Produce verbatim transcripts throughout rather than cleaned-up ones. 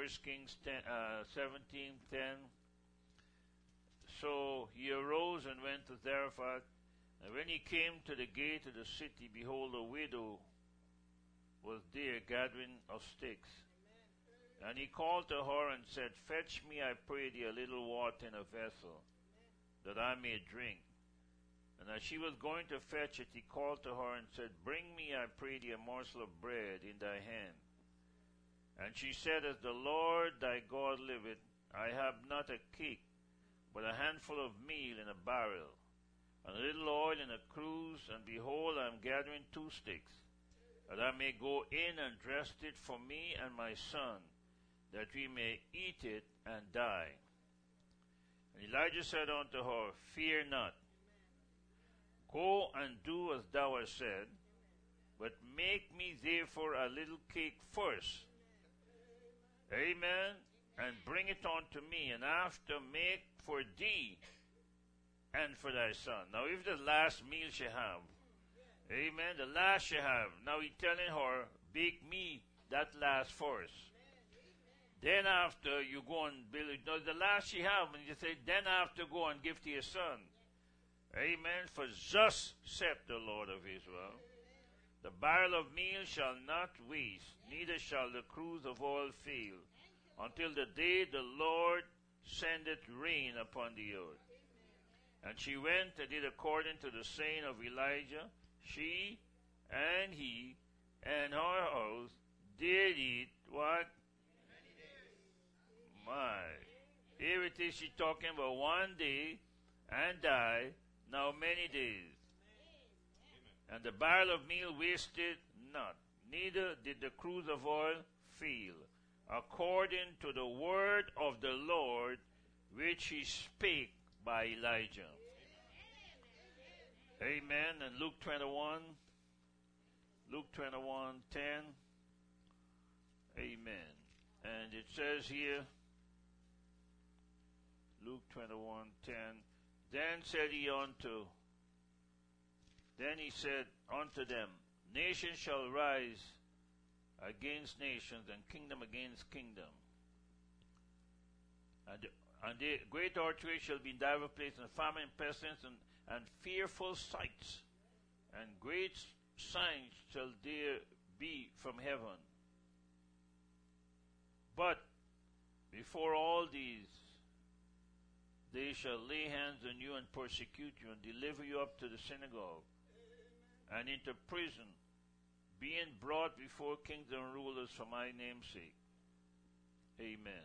First Kings ten, uh, seventeen ten. So he arose and went to Zarephath, and when he came to the gate of the city, behold, a widow was there gathering of sticks. And he called to her and said, Fetch me, I pray thee, a little water in a vessel, that I may drink. And as she was going to fetch it, he called to her and said, Bring me, I pray thee, a morsel of bread in thy hand. And she said, As the Lord thy God liveth, I have not a cake, but a handful of meal in a barrel, and a little oil in a cruse, and behold, I am gathering two sticks, that I may go in and dress it for me and my son, that we may eat it and die. And Elijah said unto her, Fear not. Go and do as thou hast said, but make me therefore a little cake first. Amen. And bring it unto me, and after make for thee and for thy son. Now, if the last meal she have, amen, the last she have, now he's telling her, bake me that last first. Then after you go and build it. Now, the last she have, and you say, then after go and give to your son. Amen. For thus saith the Lord of Israel, the barrel of meal shall not waste, neither shall the cruse of oil fail, until the day the Lord sendeth rain upon the earth. And she went and did according to the saying of Elijah. She and he and her house did eat what? My. Here it is, she talking about one day and die, now many days. And the barrel of meal wasted not, neither did the cruse of oil fail, according to the word of the Lord which he spake by Elijah. Amen. And Luke twenty-one, Luke twenty-one ten. Amen. And it says here, Luke twenty-one ten. Then said he unto, then he said unto them, Nations shall rise against nations, and kingdom against kingdom. And, and the great earthquake shall be in divers places, and famine, and pestilence, and, and fearful sights, and great signs shall there be from heaven. But before all these, they shall lay hands on you and persecute you, and deliver you up to the synagogue, and into prison, being brought before kings and rulers for my name's sake. Amen.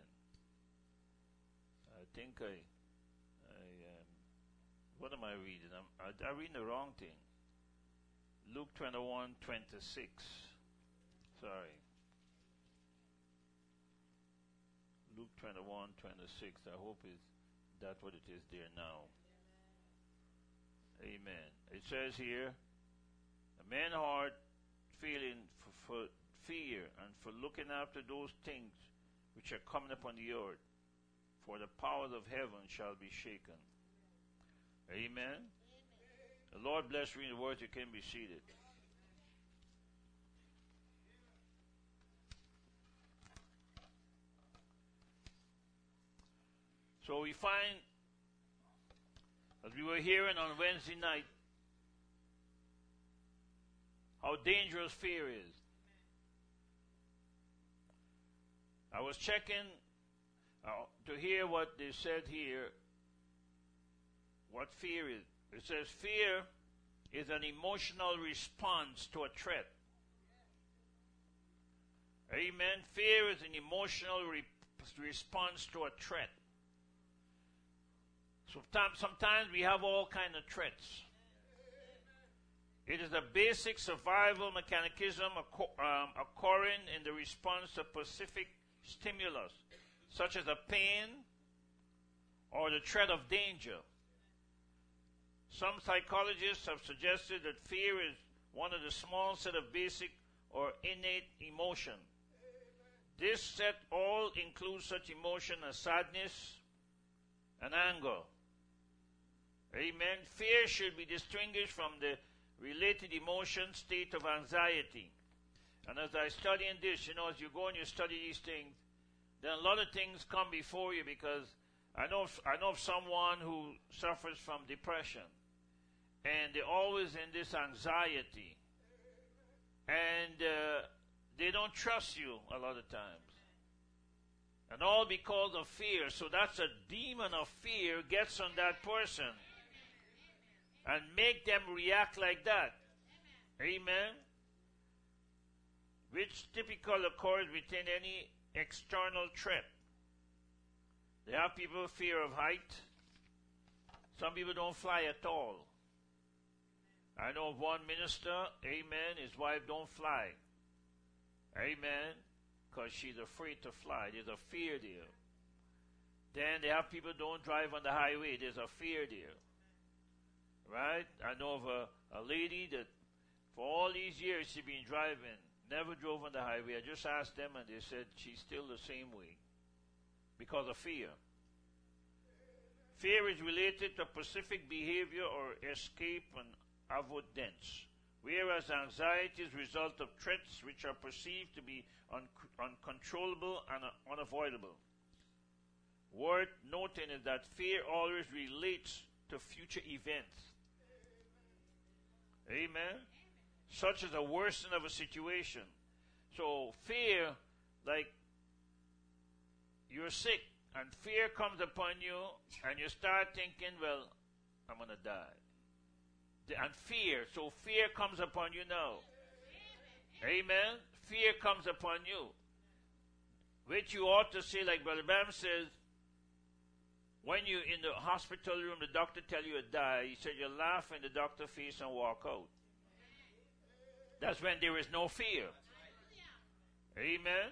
I think I, I um, what am I reading? I'm, I, I'm reading the wrong thing. Luke twenty-one twenty-six. Sorry. Luke twenty-one twenty-six. I hope it's that's what it is there now. Amen. It says here, a man's heart feeling for, for fear and for looking after those things which are coming upon the earth, for the powers of heaven shall be shaken. Amen. Amen. The Lord bless reading the words. You can be seated. So we find, as we were hearing on Wednesday night, how dangerous fear is. I was checking uh, to hear what they said here, what fear is. It says fear is an emotional response to a threat. Amen. Fear is an emotional re- response to a threat. Sometimes, sometimes we have all kinds of threats. It is a basic survival mechanism um, occurring in the response to specific stimulus, such as a pain or the threat of danger. Some psychologists have suggested that fear is one of the small set of basic or innate emotion. This set all includes such emotion as sadness and anger. Amen. Fear should be distinguished from the related emotion state of anxiety. And as I study in this, you know, as you go and you study these things, then a lot of things come before you, because I know I know of someone who suffers from depression, and they're always in this anxiety, and uh, they don't trust you a lot of times, and all because of fear. So that's a demon of fear gets on that person and make them react like that. Amen. Which typically occurs within any external threat. They have people fear of height. Some people don't fly at all. I know of one minister, amen, his wife don't fly. Amen. Because she's afraid to fly. There's a fear there. Then they have people don't drive on the highway. There's a fear there. Right? I know of a, a lady that for all these years she's been driving, never drove on the highway. I just asked them and they said she's still the same way because of fear. Fear is related to specific behavior or escape and avoidance, whereas anxiety is a result of threats which are perceived to be un- uncontrollable and uh, unavoidable. Worth noting is that fear always relates to future events. Amen. Such as a worsening of a situation. So fear, like you're sick and fear comes upon you and you start thinking, well, I'm going to die. And fear, so fear comes upon you now. Amen. Fear comes upon you. Which you ought to say, like Brother Bam says, when you in the hospital room, the doctor tell you to die, he said you laugh in the doctor's face and walk out. That's when there is no fear. Amen.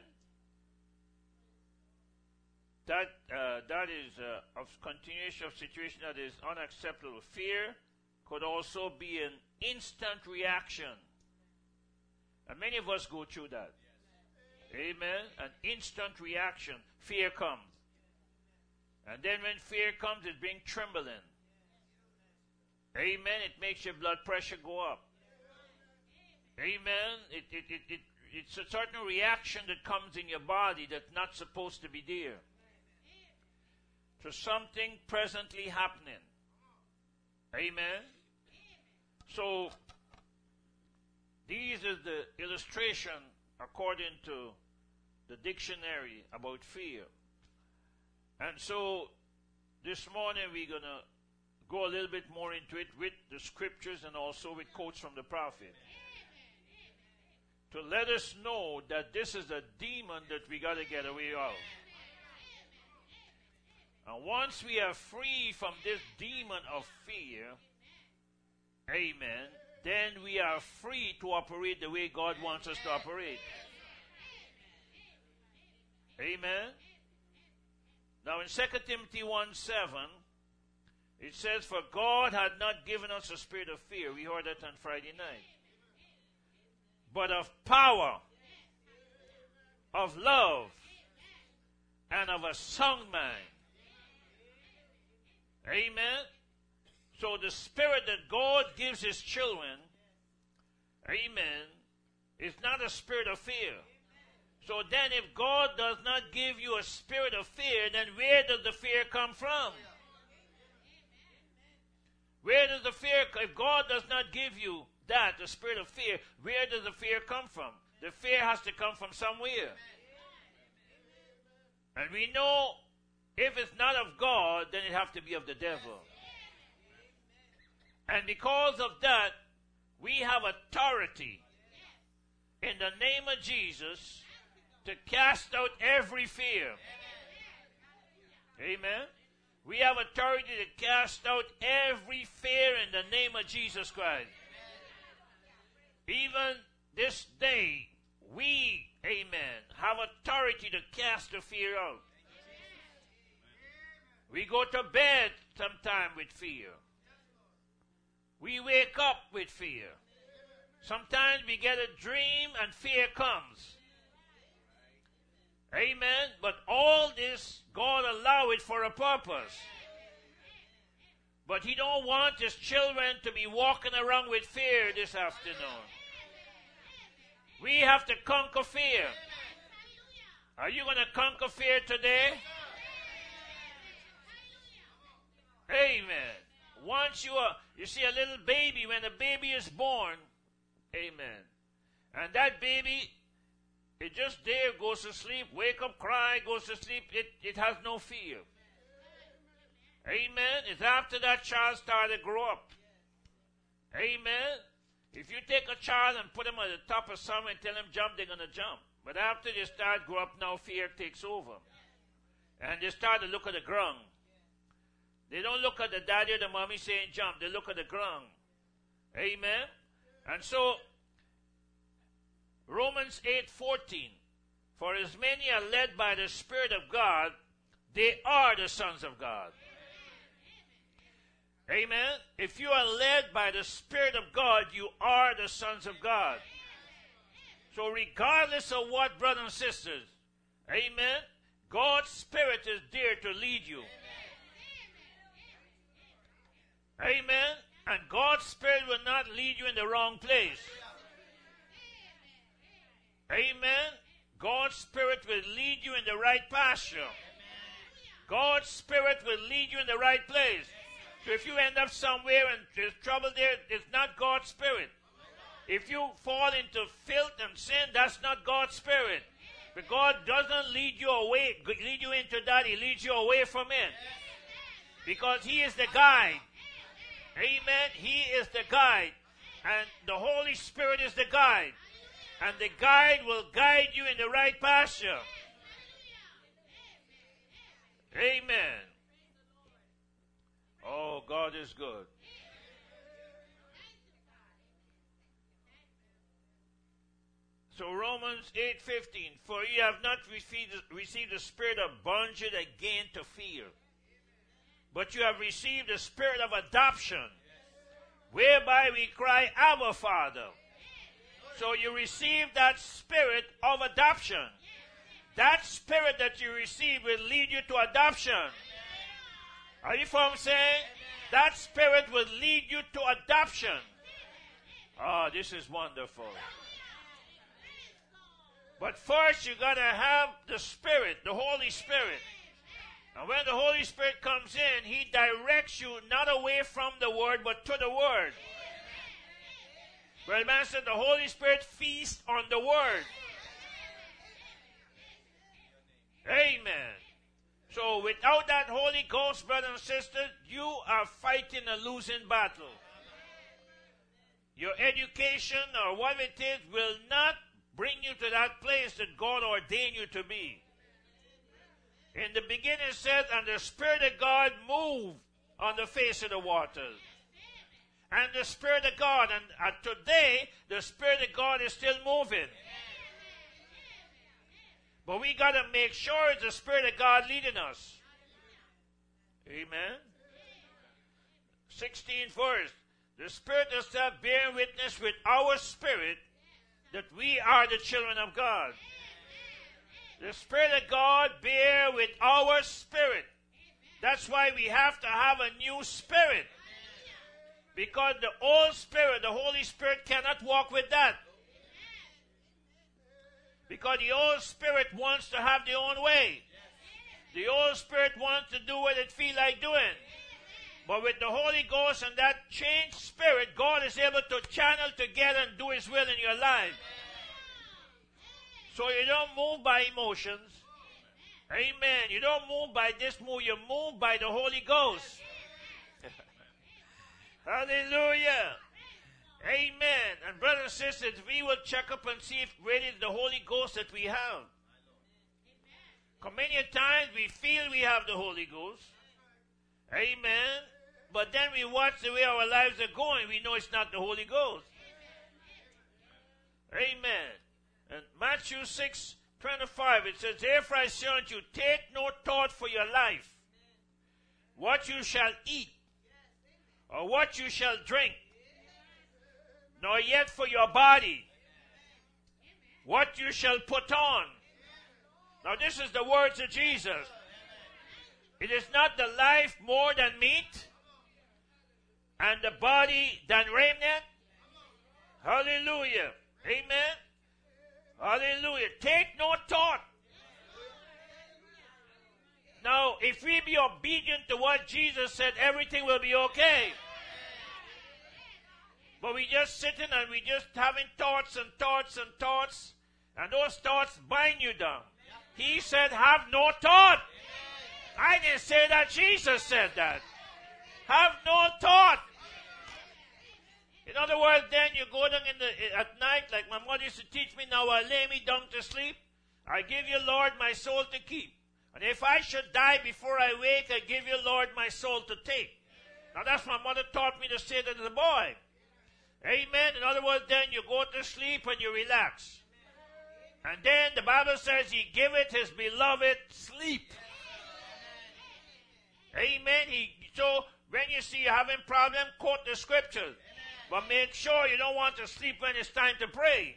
That uh, that is uh, a continuation of situation that is unacceptable. Fear could also be an instant reaction. And many of us go through that. Amen. An instant reaction. Fear comes. And then when fear comes, it brings trembling. Amen. It makes your blood pressure go up. Amen. It, it, it, it, it's a certain reaction that comes in your body that's not supposed to be there. To something presently happening. Amen. So, these is the illustration according to the dictionary about fear. And so, this morning we're going to go a little bit more into it with the scriptures and also with quotes from the prophet. To let us know that this is a demon that we got to get away of. And once we are free from this demon of fear, amen, then we are free to operate the way God wants us to operate. Amen. Now in Second Timothy one seven, it says, for God had not given us a spirit of fear. We heard that on Friday night. But of power, of love, and of a sound mind. Amen. So the spirit that God gives his children, amen, is not a spirit of fear. So then if God does not give you a spirit of fear, then where does the fear come from? Where does the fear, if God does not give you that, the spirit of fear, where does the fear come from? The fear has to come from somewhere. And we know if it's not of God, then it has to be of the devil. And because of that, we have authority in the name of Jesus to cast out every fear. Amen. We have authority to cast out every fear in the name of Jesus Christ. Even this day, we, amen, have authority to cast the fear out. We go to bed sometime with fear. We wake up with fear. Sometimes we get a dream and fear comes. Amen. But all this, God allow it for a purpose. But he don't want his children to be walking around with fear this afternoon. We have to conquer fear. Are you going to conquer fear today? Amen. Once you are, you see a little baby, when a baby is born, amen, and that baby, it just there, goes to sleep, wake up, cry, goes to sleep, it, it has no fear. Amen. It's after that child started to grow up. Amen. If you take a child and put them at the top of something and tell them jump, they're going to jump. But after they start to grow up, now fear takes over. And they start to look at the ground. They don't look at the daddy or the mommy saying jump. They look at the ground. Amen. And so, Romans eight fourteen. For as many are led by the Spirit of God, they are the sons of God. Amen. If you are led by the Spirit of God, you are the sons of God. So regardless of what, brothers and sisters, amen, God's Spirit is there to lead you. Amen. And God's Spirit will not lead you in the wrong place. Amen. God's Spirit will lead you in the right pasture. God's Spirit will lead you in the right place. So if you end up somewhere and there's trouble there, it's not God's Spirit. If you fall into filth and sin, that's not God's Spirit. But God doesn't lead you away, lead you into that. He leads you away from it. Because He is the guide. Amen. He is the guide. And the Holy Spirit is the guide. And the guide will guide you in the right pasture. Amen. Oh, God is good. So Romans eight fifteen, for ye have not received, received the spirit of bondage again to fear, but you have received the spirit of adoption, whereby we cry, Abba, Father. So you receive that spirit of adoption. That spirit that you receive will lead you to adoption. Are you following what I'm saying? That spirit will lead you to adoption. Oh, this is wonderful. But first you got to have the Spirit, the Holy Spirit. And when the Holy Spirit comes in, He directs you not away from the Word, but to the Word. Well, man said the Holy Spirit feasts on the Word. Amen. So without that Holy Ghost, brothers and sisters, you are fighting a losing battle. Your education or what it is will not bring you to that place that God ordained you to be. In the beginning it says, and the Spirit of God moved on the face of the waters. And the Spirit of God, and uh, today the Spirit of God is still moving. But we got to make sure it's the Spirit of God leading us. Amen. sixteenth verse. The Spirit itself bear witness with our spirit that we are the children of God. The Spirit of God bear with our spirit. That's why we have to have a new spirit. Because the old spirit, the Holy Spirit, cannot walk with that. Because the old spirit wants to have their own way. The old spirit wants to do what it feels like doing. But with the Holy Ghost and that changed spirit, God is able to channel together and do His will in your life. So you don't move by emotions. Amen. You don't move by this move. You move by the Holy Ghost. Hallelujah. Amen. And brothers and sisters, we will check up and see if really it's the Holy Ghost that we have. Because many times we feel we have the Holy Ghost. Amen. But then we watch the way our lives are going. We know it's not the Holy Ghost. Amen. And Matthew six twenty-five, it says, therefore I say unto you, take no thought for your life, what you shall eat, or what you shall drink, nor yet for your body, what you shall put on. Now this is the words of Jesus. It is not the life more than meat, and the body than raiment. Hallelujah. Amen. Hallelujah. Take no thought if we be obedient to what Jesus said, everything will be okay. But we just sitting and we just having thoughts and thoughts and thoughts, and those thoughts bind you down. He said, have no thought. I didn't say that. Jesus said that. Have no thought. In other words, then you go down in the, at night, like my mother used to teach me, now I lay me down to sleep. I give you, Lord, my soul to keep. And if I should die before I wake, I give you, Lord, my soul to take. Now that's what my mother taught me to say that as a boy. Amen. In other words, then you go to sleep and you relax. And then the Bible says he giveth his beloved sleep. Amen. He, so when you see you having problem, quote the scriptures. But make sure you don't want to sleep when it's time to pray.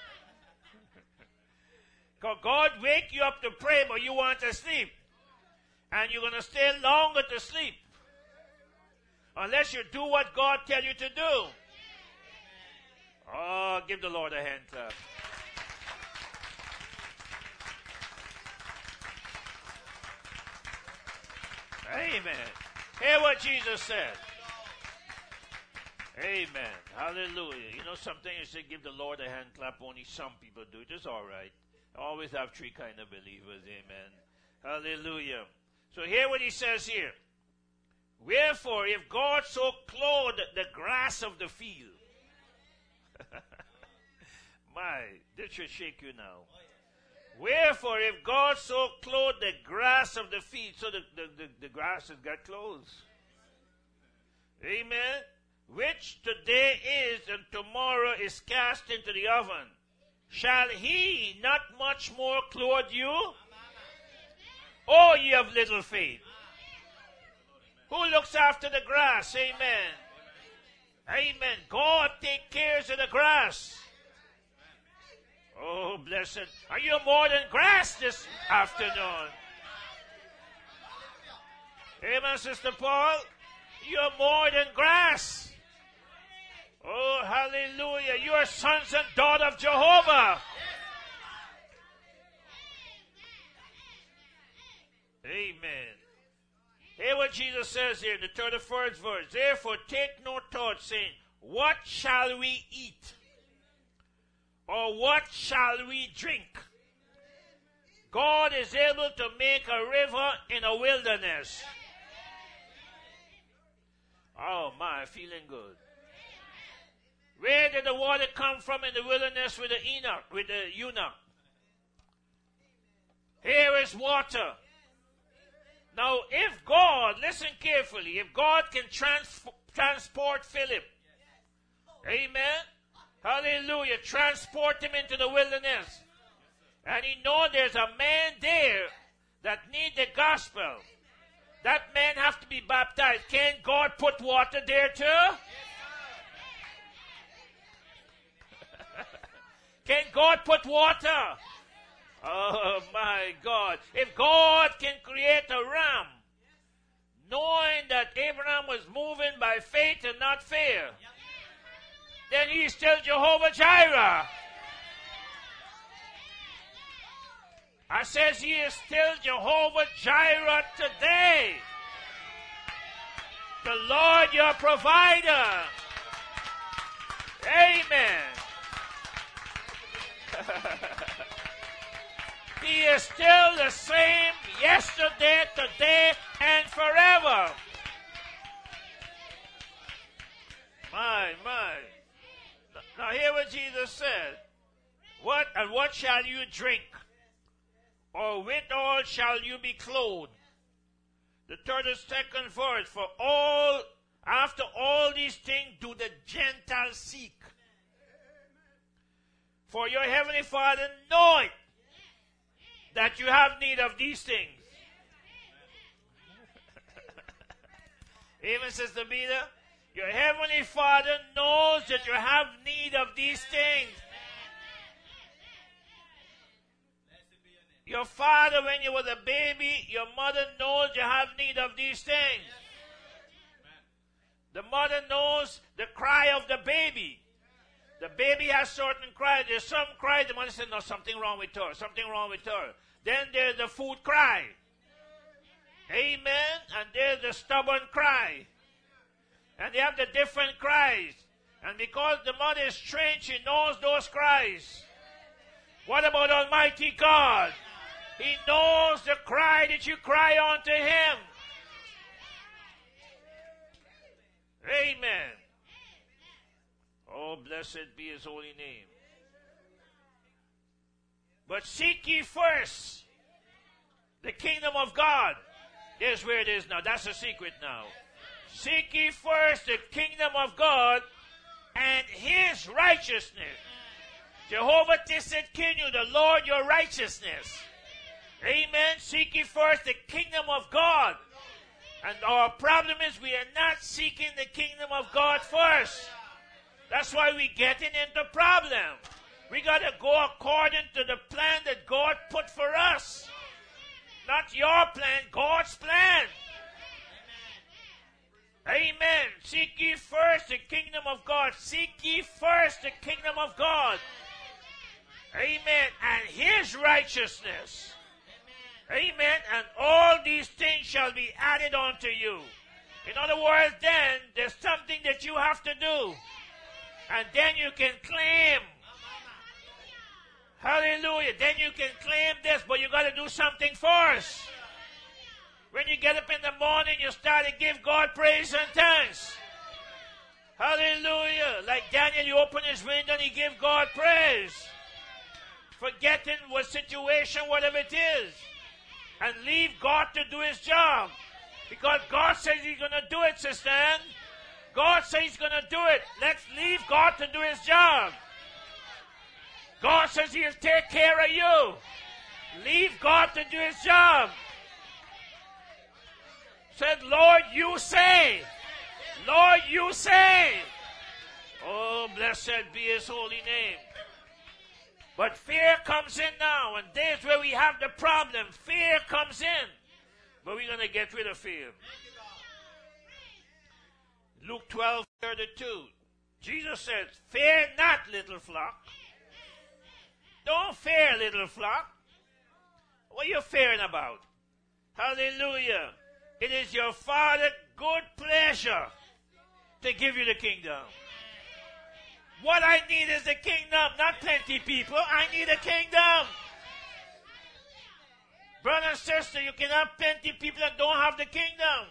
Because God wake you up to pray, but you want to sleep. And you're going to stay longer to sleep. Unless you do what God tell you to do. Oh, give the Lord a hand clap. Amen. Hear what Jesus said. Amen. Hallelujah. You know something, you say give the Lord a hand clap, only some people do it. It's all right. I always have three kind of believers. Amen. Hallelujah. So hear what he says here. Wherefore, if God so clothed the grass of the field. My, this should shake you now. Wherefore, if God so clothed the grass of the field, so the, the, the, the grass has got clothes. Amen. Which today is and tomorrow is cast into the oven. Shall he not much more clothe you? Oh, ye of little faith. Who looks after the grass? Amen. Amen. God take care of the grass. Oh, blessed. Are you more than grass this afternoon? Amen, Sister Paul. You're more than grass. Oh, hallelujah. You are sons and daughters of Jehovah. Amen. Hear what Jesus says here in the thirty-first verse. Therefore, take no thought, saying, what shall we eat? Or what shall we drink? God is able to make a river in a wilderness. Oh, my, feeling good. Where did the water come from in the wilderness with the Enoch, with the eunuch? Here is water. Now, if God, listen carefully, if God can trans- transport Philip, amen, hallelujah, transport him into the wilderness, and he know there's a man there that need the gospel, that man have to be baptized. Can God put water there too? Can God put water? Oh, my God. If God can create a ram, knowing that Abraham was moving by faith and not fear, then he's still Jehovah Jireh. I says he is still Jehovah Jireh today. The Lord your provider. Amen. He is still the same yesterday, today, and forever. My, my. Now hear what Jesus said. What and what shall you drink? Or withal shall you be clothed? The third and second verse. For all, after all these things do the Gentiles seek. For your heavenly Father knoweth that you have need of these things. Even Sister Beda, your heavenly Father knows that you have need of these things. Your father, when you were a baby, your mother knows you have need of these things. The mother knows the cry of the baby. The baby has certain cries. There's some cry. The mother says, no, something wrong with her. Something wrong with her. Then there's the food cry. Amen. And there's the stubborn cry. And they have the different cries. And because the mother is trained, she knows those cries. What about Almighty God? He knows the cry that you cry unto Him. Amen. Oh, blessed be His holy name. But seek ye first the kingdom of God. There's where it is now. That's the secret now. Seek ye first the kingdom of God and His righteousness. Jehovah Tisidkenu, the Lord your righteousness. Amen. Seek ye first the kingdom of God. And our problem is we are not seeking the kingdom of God first. That's why we're getting into problem. We got to go according to the plan that God put for us. Not your plan, God's plan. Amen. Seek ye first the kingdom of God. Seek ye first the kingdom of God. Amen. And His righteousness. Amen. And all these things shall be added unto you. In other words, then, there's something that you have to do. And then you can claim. Hallelujah. Then you can claim this, but you got to do something first. When you get up in the morning, you start to give God praise and thanks. Hallelujah. Like Daniel, you open his window and he give God praise. Forgetting what situation, whatever it is. And leave God to do His job. Because God says He's going to do it, Sister Ann. God says He's going to do it. Let's leave God to do His job. God says He'll take care of you. Leave God to do His job. Said, Lord, you say. Lord, you say. Oh, blessed be His holy name. But fear comes in now, and there's where we have the problem. Fear comes in. But we're going to get rid of fear. Luke twelve thirty-two. Jesus says, fear not, little flock. Don't fear, little flock. What are you fearing about? Hallelujah. It is your Father's good pleasure to give you the kingdom. What I need is the kingdom, not plenty people. I need a kingdom. Brother and sister, you can have plenty people that don't have the kingdom.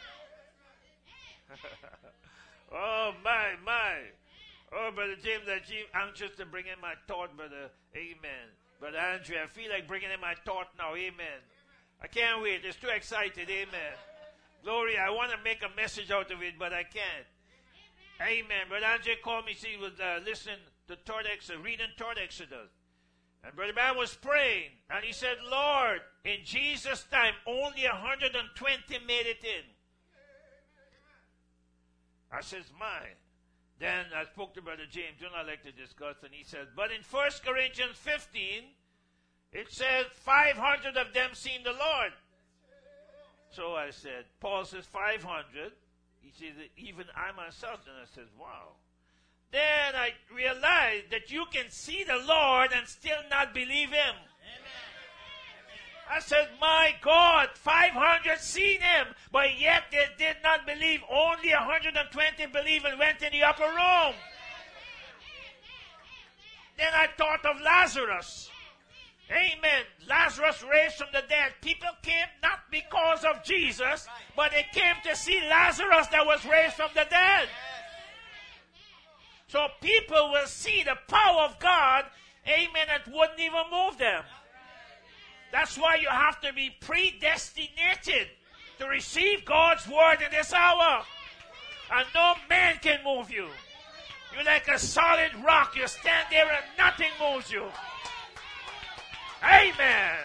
Oh, my, my. Oh, Brother James, I'm anxious to bring in my thought, Brother. Amen. Brother Andrew, I feel like bringing in my thought now. Amen. I can't wait. It's too excited. Amen. Glory, I want to make a message out of it, but I can't. Amen. Brother Andrew called me, see, he was uh, listening to third Exodus, reading third Exodus. And Brother Man was praying, and he said, Lord, in Jesus' time, only one hundred twenty made it in. I says, my. Then I spoke to Brother James, who I like to discuss, and he said, but in First Corinthians fifteen, it says five hundred of them seen the Lord. So I said, Paul says five hundred. He says, even I myself. And I said, wow. Then I realized that you can see the Lord and still not believe Him. Amen. I said, my God, five hundred seen Him, but yet they did not believe. Only one hundred twenty believed and went in the upper room. Then I thought of Lazarus. Amen. Lazarus raised from the dead. People came not because of Jesus, but they came to see Lazarus that was raised from the dead. So people will see the power of God, amen, and wouldn't even move them. That's why you have to be predestinated to receive God's word in this hour. And no man can move you. You're like a solid rock. You stand there and nothing moves you. Amen.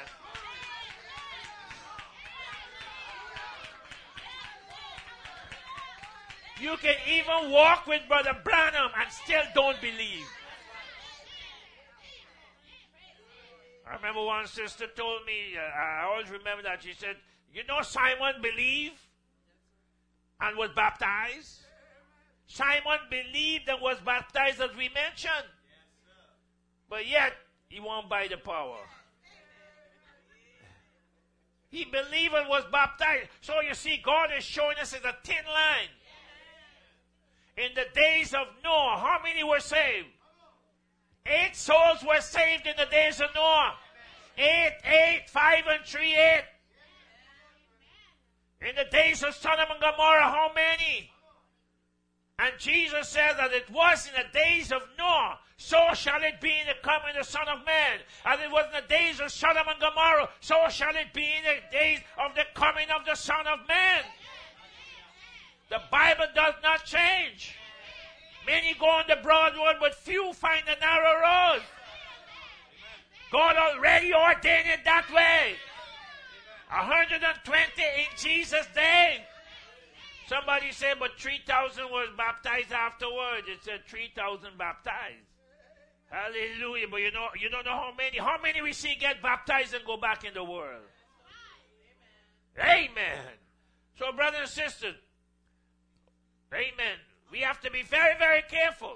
You can even walk with Brother Branham and still don't believe. I remember one sister told me, uh, I always remember that, she said, you know Simon believed and was baptized? Simon believed and was baptized as we mentioned. But yet, he won't buy the power. He believed and was baptized. So you see, God is showing us as a thin line. In the days of Noah, how many were saved? Eight souls were saved in the days of Noah. Eight, eight, five, and three, eight. In the days of Sodom and Gomorrah, how many? And Jesus said that it was in the days of Noah, so shall it be in the coming of the Son of Man. As it was in the days of Sodom and Gomorrah, so shall it be in the days of the coming of the Son of Man. The Bible does not change. Many go on the broad road, but few find the narrow road. God already ordained it that way. one hundred twenty in Jesus' day. Somebody said, but three thousand was baptized afterwards. It said three thousand baptized. Hallelujah. But you know, you don't know how many. How many we see get baptized and go back in the world? Amen. Amen. So, brothers and sisters, amen. We have to be very, very careful.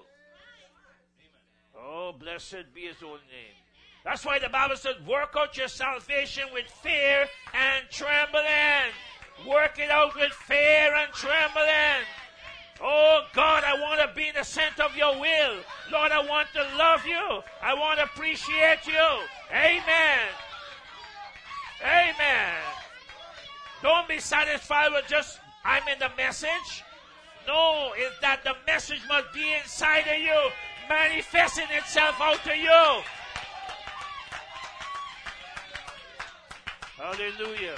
Oh, blessed be his holy name. That's why the Bible says, work out your salvation with fear and trembling. Work it out with fear and trembling. Oh, God, I want to be in the center of your will. Lord, I want to love you. I want to appreciate you. Amen. Amen. Don't be satisfied with just, I'm in the message. No, it's that the message must be inside of you, manifesting itself out to you. Hallelujah.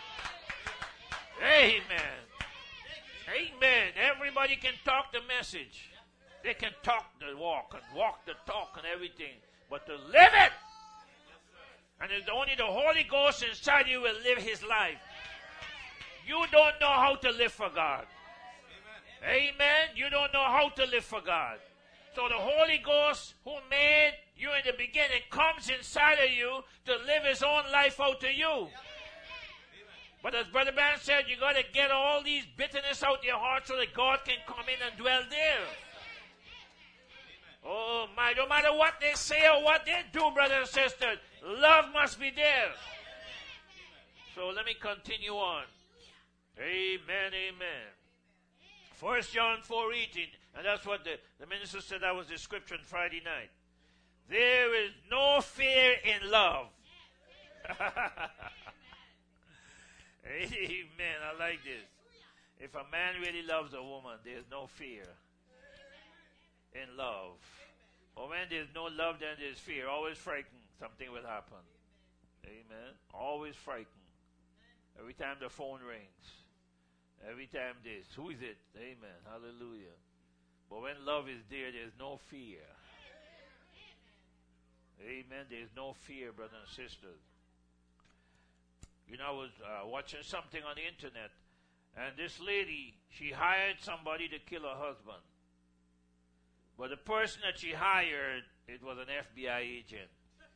Amen. Amen. Everybody can talk the message. They can talk the walk and walk the talk and everything. But to live it, and it's only the Holy Ghost inside you will live his life. You don't know how to live for God. Amen. You don't know how to live for God. So the Holy Ghost who made you in the beginning comes inside of you to live his own life out to you. But as Brother Branham said, you got to get all these bitterness out of your heart so that God can come in and dwell there. Oh my, no matter what they say or what they do, brothers and sisters, love must be there. So let me continue on. Amen, amen. First John four eighteen, and that's what the, the minister said, that was the scripture on Friday night. There is no fear in love. Amen, I like this. If a man really loves a woman, there's no fear in love. But when there's no love, then there's fear. Always frightened something will happen. Amen. Always frightened. Every time the phone rings. Every time this. Who is it? Amen. Hallelujah. But when love is there, there's no fear. Amen. There's no fear, brothers and sisters. You know, I was uh, watching something on the internet, and this lady, she hired somebody to kill her husband. But the person that she hired, it was an F B I agent.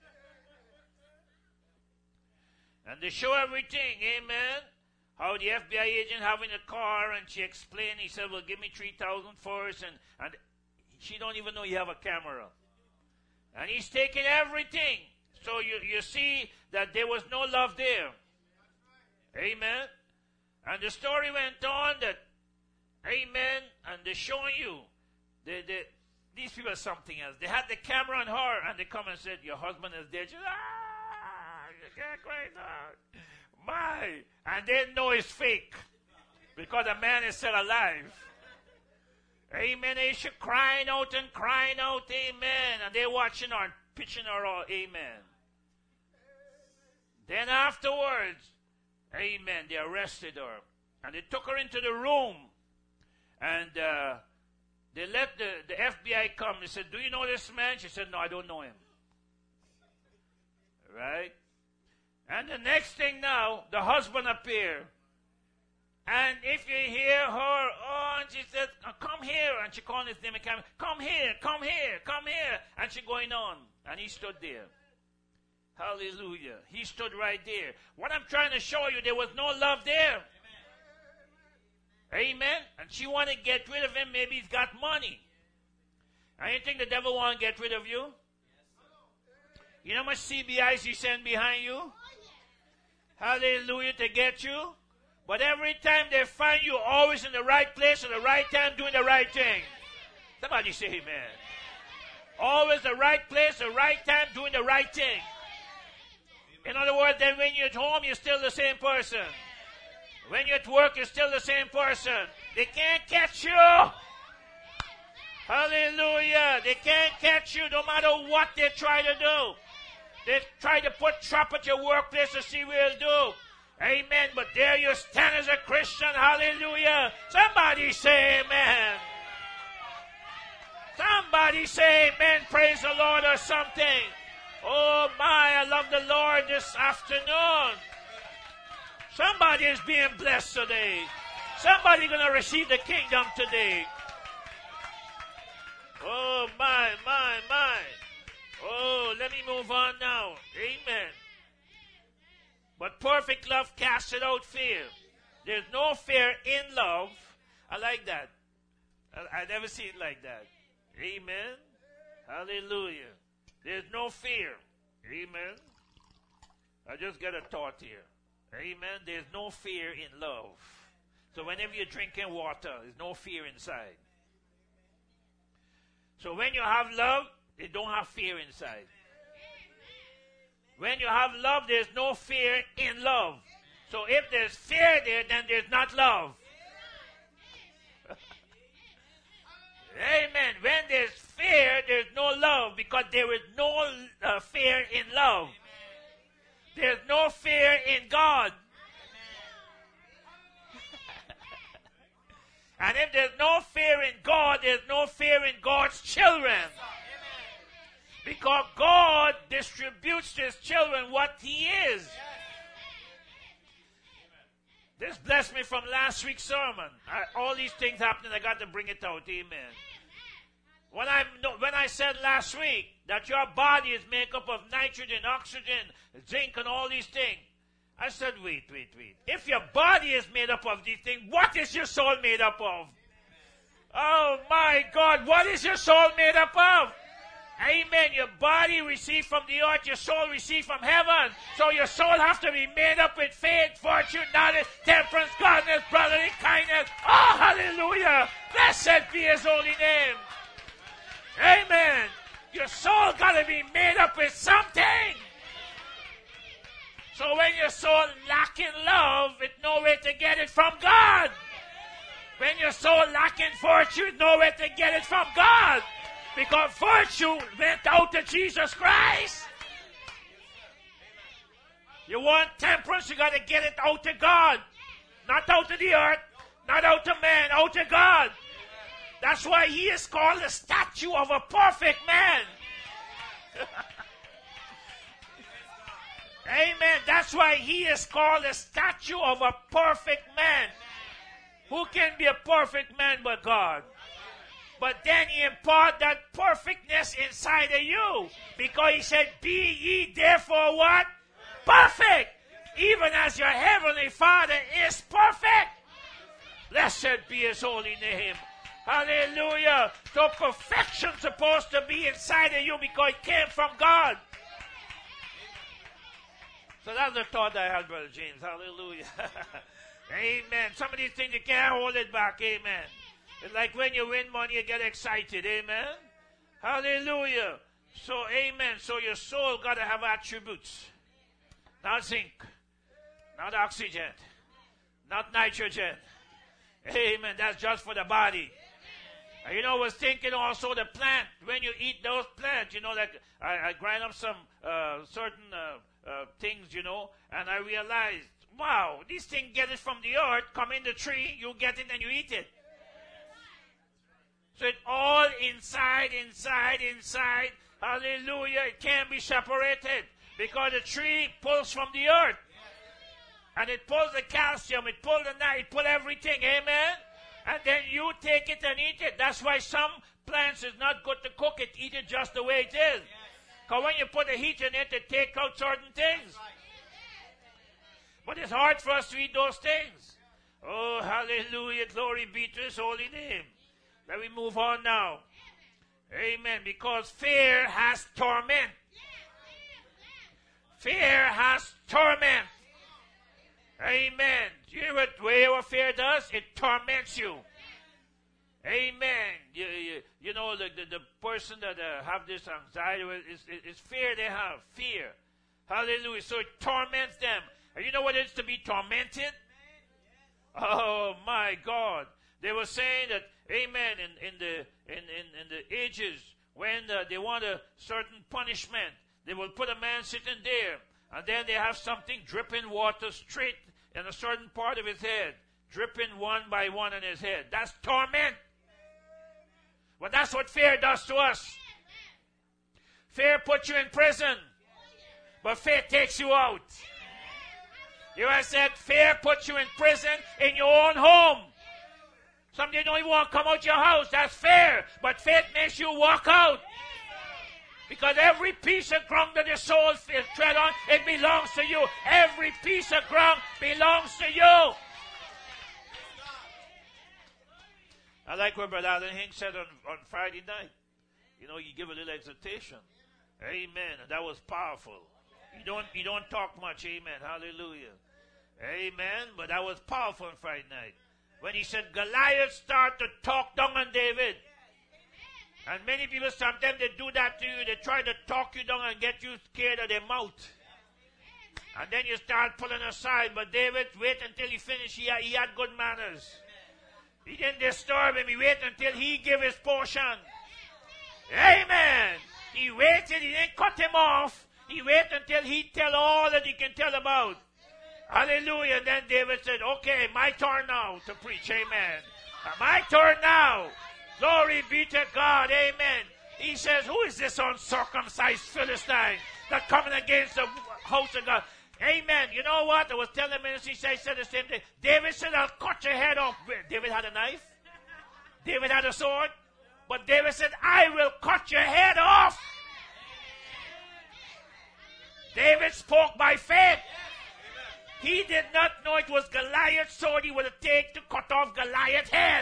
And they show everything, amen. How the F B I agent having a car, and she explained, he said, well, give me three thousand first, and, and she don't even know you have a camera. And he's taking everything. So you, you see that there was no love there. Amen. And the story went on that, amen, and they're showing you, they, they, these people are something else. They had the camera on her, and they come and said, your husband is dead. She said, ah, you can't cry now. My. And they know it's fake, because the man is still alive. Amen. They should crying out and crying out, amen. And they're watching her, pitching her all, amen. Then afterwards, amen, they arrested her. And they took her into the room. And uh, they let the, the F B I come. They said, do you know this man? She said, no, I don't know him. Right? And the next thing now, the husband appeared. And if you hear her, oh, and she said, oh, come here. And she called his name and came, come here, come here, come here. And she going on. And he stood there. Hallelujah. He stood right there. What I'm trying to show you, there was no love there. Amen. Amen. And she wanted to get rid of him. Maybe he's got money. And you think the devil want to get rid of you? You know how much C B Is he send behind you? hallelujah, to get you. But every time they find you, always in the right place at the right time, doing the right thing. Somebody say amen. Always the right place, the right time, doing the right thing. In other words, then when you're at home, you're still the same person. When you're at work, you're still the same person. They can't catch you. Hallelujah. They can't catch you no matter what they try to do. They try to put trap at your workplace to see what you'll do. Amen. But there you stand as a Christian. Hallelujah. Somebody say amen. Somebody say amen. Praise the Lord or something. Oh my, I love the Lord this afternoon. Somebody is being blessed today. Somebody going to receive the kingdom today. Oh my, my, my. Oh, let me move on now. Amen. But perfect love casteth out fear. There's no fear in love. I like that. I, I never see it like that. Amen. Hallelujah. There's no fear. Amen. I just got a thought here. Amen. There's no fear in love. So whenever you're drinking water, there's no fear inside. So when you have love, you don't have fear inside. When you have love, there's no fear in love. So if there's fear there, then there's not love. Amen. When there's fear, there's no love because there is no uh, fear in love. There's no fear in God. And if there's no fear in God, there's no fear in God's children. Because God distributes to his children what he is. This blessed me from last week's sermon. I, all these things happening, I got to bring it out. Amen. When I, when I said last week that your body is made up of nitrogen, oxygen, zinc, and all these things, I said, wait, wait, wait. If your body is made up of these things, what is your soul made up of? Oh, my God, what is your soul made up of? Amen. Your body received from the earth, your soul received from heaven. So your soul has to be made up with faith, virtue, knowledge, temperance, godliness, brotherly kindness. Oh, hallelujah. Blessed be his holy name. Amen. Your soul got to be made up with something. So when your soul lacking love, it's no way to get it from God. When your soul lacking virtue, it's no way to get it from God. Because virtue went out to Jesus Christ. You want temperance, you got to get it out to God. Not out to the earth, not out to man, out to God. That's why he is called the statue of a perfect man. Amen. That's why he is called the statue of a perfect man. Who can be a perfect man but God? But then he impart that perfectness inside of you. Because he said, be ye therefore what? Perfect. Even as your heavenly Father is perfect. Blessed be his holy name. Hallelujah. So perfection's supposed to be inside of you because it came from God. So that's the thought I had, Brother James. Hallelujah. Amen. Some of these things you can't hold it back. Amen. It's like when you win money, you get excited. Amen. Hallelujah. So, amen. So your soul got to have attributes. Not zinc. Not oxygen. Not nitrogen. Amen. That's just for the body. And you know, I was thinking also the plant. When you eat those plants, you know, like I, I grind up some uh, certain uh, uh, things, you know, and I realized, wow, this thing get it from the earth, come in the tree, you get it and you eat it. So it's all inside, inside, inside. Hallelujah. It can't be separated because the tree pulls from the earth. And it pulls the calcium, it pulls the night, it pulls everything. Amen. And then you take it and eat it. That's why some plants is not good to cook it. Eat it just the way it is. Because when you put the heat in it, it takes out certain things. But it's hard for us to eat those things. Oh, hallelujah. Glory be to his holy name. Let me move on now. Amen. Because fear has torment. Fear has torment. Amen. Do you hear what, what fear does? It torments you. Amen. You, you, you know, the, the, the person that uh, have this anxiety, is it's fear they have. Fear. Hallelujah. So it torments them. And you know what it is to be tormented? Oh, my God. They were saying that, amen, in, in, the, in, in, in the ages, when uh, they want a certain punishment, they will put a man sitting there, and then they have something dripping water straight in a certain part of his head, dripping one by one in his head. That's torment. Well, that's what fear does to us. Fear puts you in prison, but faith takes you out. You have said fear puts you in prison in your own home. Some of you don't even want to come out your house. That's fear. But faith makes you walk out. Because every piece of ground that your soul tread on, it belongs to you. Every piece of ground belongs to you. I like what Brother Alan Hink said on, on Friday night. You know, you give a little exhortation. Amen. And that was powerful. You don't, you don't talk much. Amen. Hallelujah. Amen. But that was powerful on Friday night. When he said Goliath started to talk down on David. And many people, sometimes they do that to you. They try to talk you down and get you scared of their mouth. And then you start pulling aside. But David, wait until he finished. He had, he had good manners. He didn't disturb him. He waited until he gave his portion. Amen. He waited. He didn't cut him off. He waited until he tell all that he can tell about. Hallelujah. And then David said, okay, my turn now to preach. Amen. My turn now. Glory be to God. Amen. He says, who is this uncircumcised Philistine that coming against the house of God? Amen. You know what? I was telling him, he said, he said the same thing. David said, I'll cut your head off. David had a knife. David had a sword. But David said, I will cut your head off. David spoke by faith. He did not know it was Goliath's sword he would have taken to cut off Goliath's head.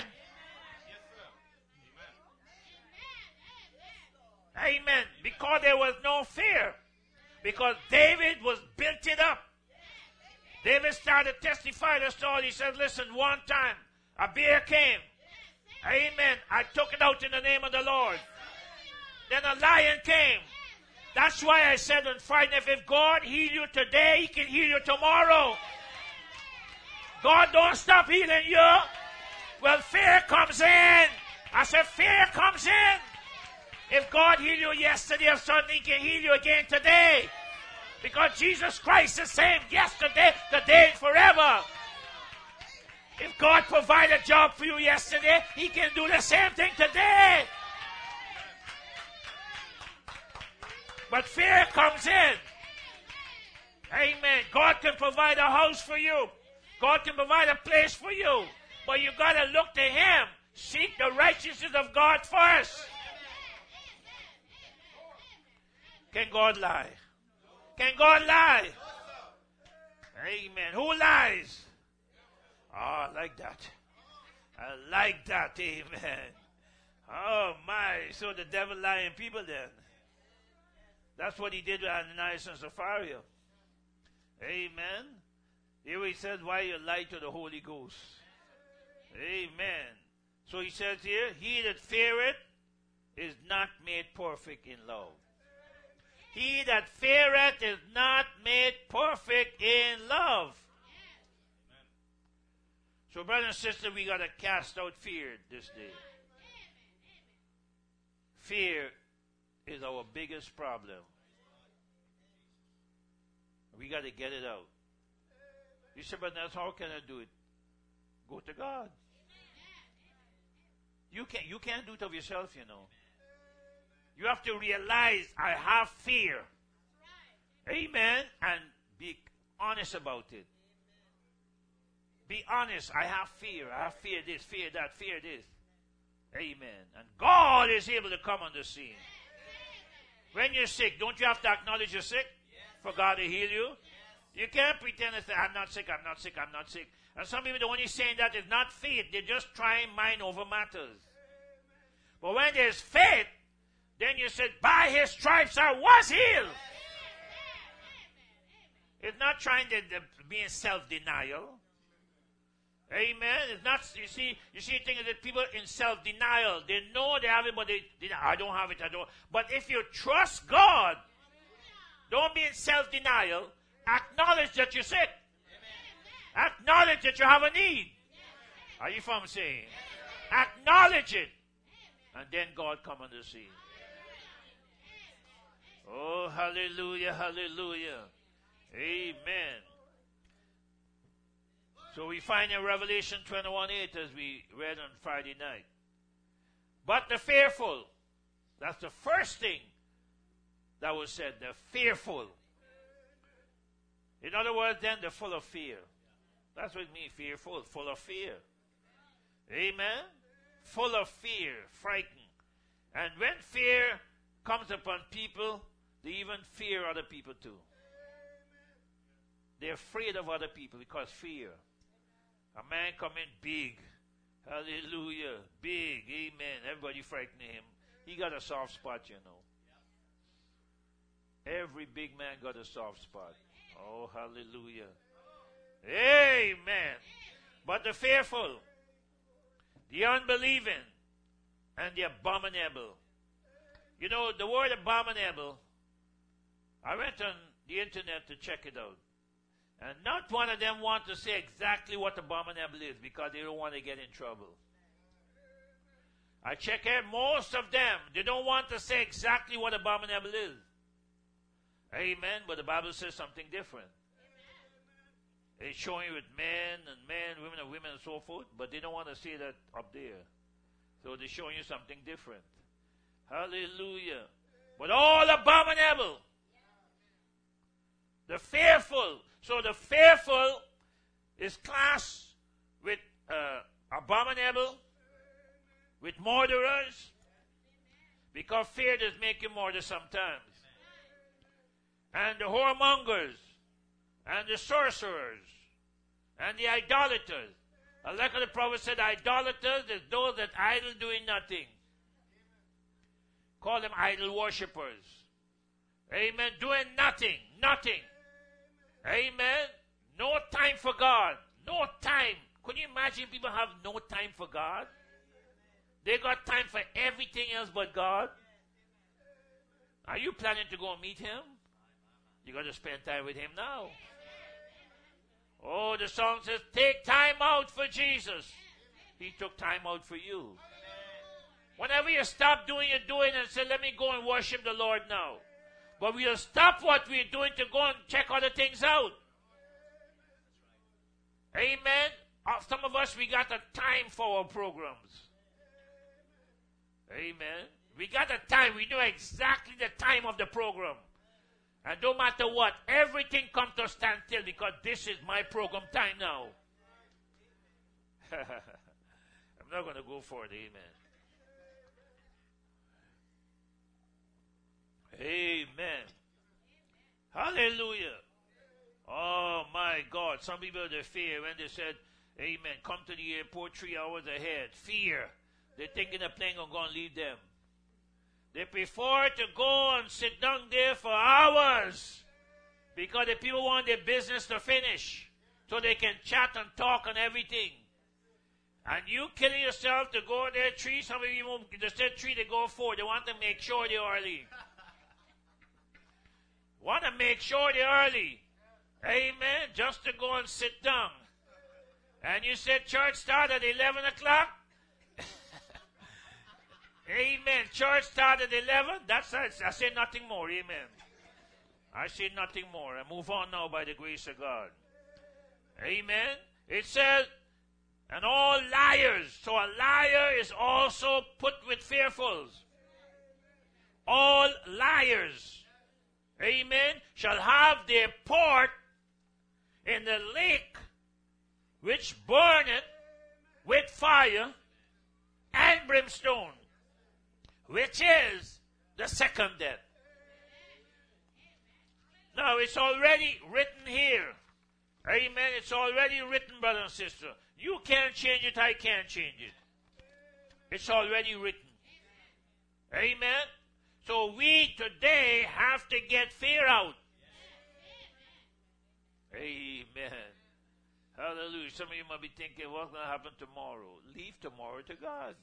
Amen. Because there was no fear. Because David was built it up. David started testifying to Saul. He said, listen, one time a bear came. Amen. I took it out in the name of the Lord. Then a lion came. That's why I said on Friday, if God heal you today, he can heal you tomorrow. God don't stop healing you. Well, fear comes in. I said, fear comes in. If God healed you yesterday, or something, he can heal you again today. Because Jesus Christ is the same yesterday, today, and forever. If God provided a job for you yesterday, he can do the same thing today. But fear comes in. Amen. God can provide a house for you. God can provide a place for you. But you got to look to him. Seek the righteousness of God first. Can God lie? Can God lie? Amen. Who lies? Oh, I like that. I like that. Amen. Oh, my. So the devil lying people then. That's what he did with Ananias and Sapphira. Amen. Here he says, why you lie to the Holy Ghost. Amen. So he says here, he that feareth is not made perfect in love. He that feareth is not made perfect in love. So, brothers and sisters, we got to cast out fear this day. Fear is our biggest problem. We got to get it out. You say, but that's how can I do it? Go to God. You can't, you can't do it of yourself, you know. You have to realize I have fear. Amen. And be honest about it. Be honest. I have fear. I have fear this, fear that, fear this. Amen. And God is able to come on the scene. When you're sick, don't you have to acknowledge you're sick for God to heal you? You can't pretend and say, I'm not sick, I'm not sick, I'm not sick. And some people, the one who's saying that is not faith. They're just trying mind over matters. But when there's faith, then you said, by his stripes I was healed. It's not trying to, to be in self-denial. Amen. It's not, you see, you see things that people in self-denial, they know they have it, but they, they, I don't have it, I don't. But if you trust God, don't be in self-denial. Acknowledge that you're sick. Acknowledge that you have a need. Are you from saying? Acknowledge it. And then God come on the scene. Oh, hallelujah, hallelujah. Amen. So we find in Revelation twenty-one eight as we read on Friday night. But the fearful, that's the first thing that was said, the fearful. In other words, then they're full of fear. That's what it means, fearful, full of fear. Amen? Full of fear, frightened. And when fear comes upon people, they even fear other people too. They're afraid of other people because fear. A man come in big. Hallelujah. Big. Amen. Everybody frightening him. He got a soft spot, you know. Every big man got a soft spot. Oh, hallelujah. Amen. But the fearful, the unbelieving, and the abominable. You know, the word abominable, I went on the internet to check it out. And not one of them want to say exactly what abominable is because they don't want to get in trouble. I check it, most of them, they don't want to say exactly what abominable is. Amen. But the Bible says something different. It's showing with men and men, women and women and so forth, but they don't want to say that up there. So they're showing you something different. Hallelujah. But all abominable. The fearful. So the fearful is classed with uh, abominable, with murderers, because fear does make you murder sometimes. And the whoremongers, and the sorcerers, and the idolaters. Like the prophet said, idolaters is those that idle doing nothing. Call them idol worshippers. Amen. Doing nothing. Nothing. Amen. No time for God. No time. Could you imagine people have no time for God? They got time for everything else but God. Are you planning to go and meet him? You got to spend time with him now. Oh, the song says, take time out for Jesus. He took time out for you. Whenever you stop doing you're doing and say, let me go and worship the Lord now. But we'll stop what we're doing to go and check other things out. Amen. Uh, some of us, we got the time for our programs. Amen. We got the time. We know exactly the time of the program. And no matter what, everything comes to a standstill because this is my program time now. I'm not going to go for it. Amen. Amen. Hallelujah. Oh my God. Some people, they fear when they said, amen, come to the airport three hours ahead. Fear. They're thinking the plane is going to leave them. They prefer to go and sit down there for hours because the people want their business to finish so they can chat and talk and everything. And you killing yourself to go there three, some of you won't, they said three, they go four. They want to make sure they're early. Want to make sure they're early. Amen. Just to go and sit down. And you said church start at eleven o'clock? Amen. Church started at eleven. That's I, I say nothing more. Amen. I say nothing more. I move on now by the grace of God. Amen. It says, and all liars. So a liar is also put with fearfuls. All liars, amen, shall have their part in the lake which burneth with fire and brimstone, which is the second death. Now, it's already written here. Amen. It's already written, brother and sister. You can't change it. I can't change it. It's already written. Amen. So we today have to get fear out. Amen. Hallelujah. Some of you might be thinking, what's going to happen tomorrow? Leave tomorrow to God.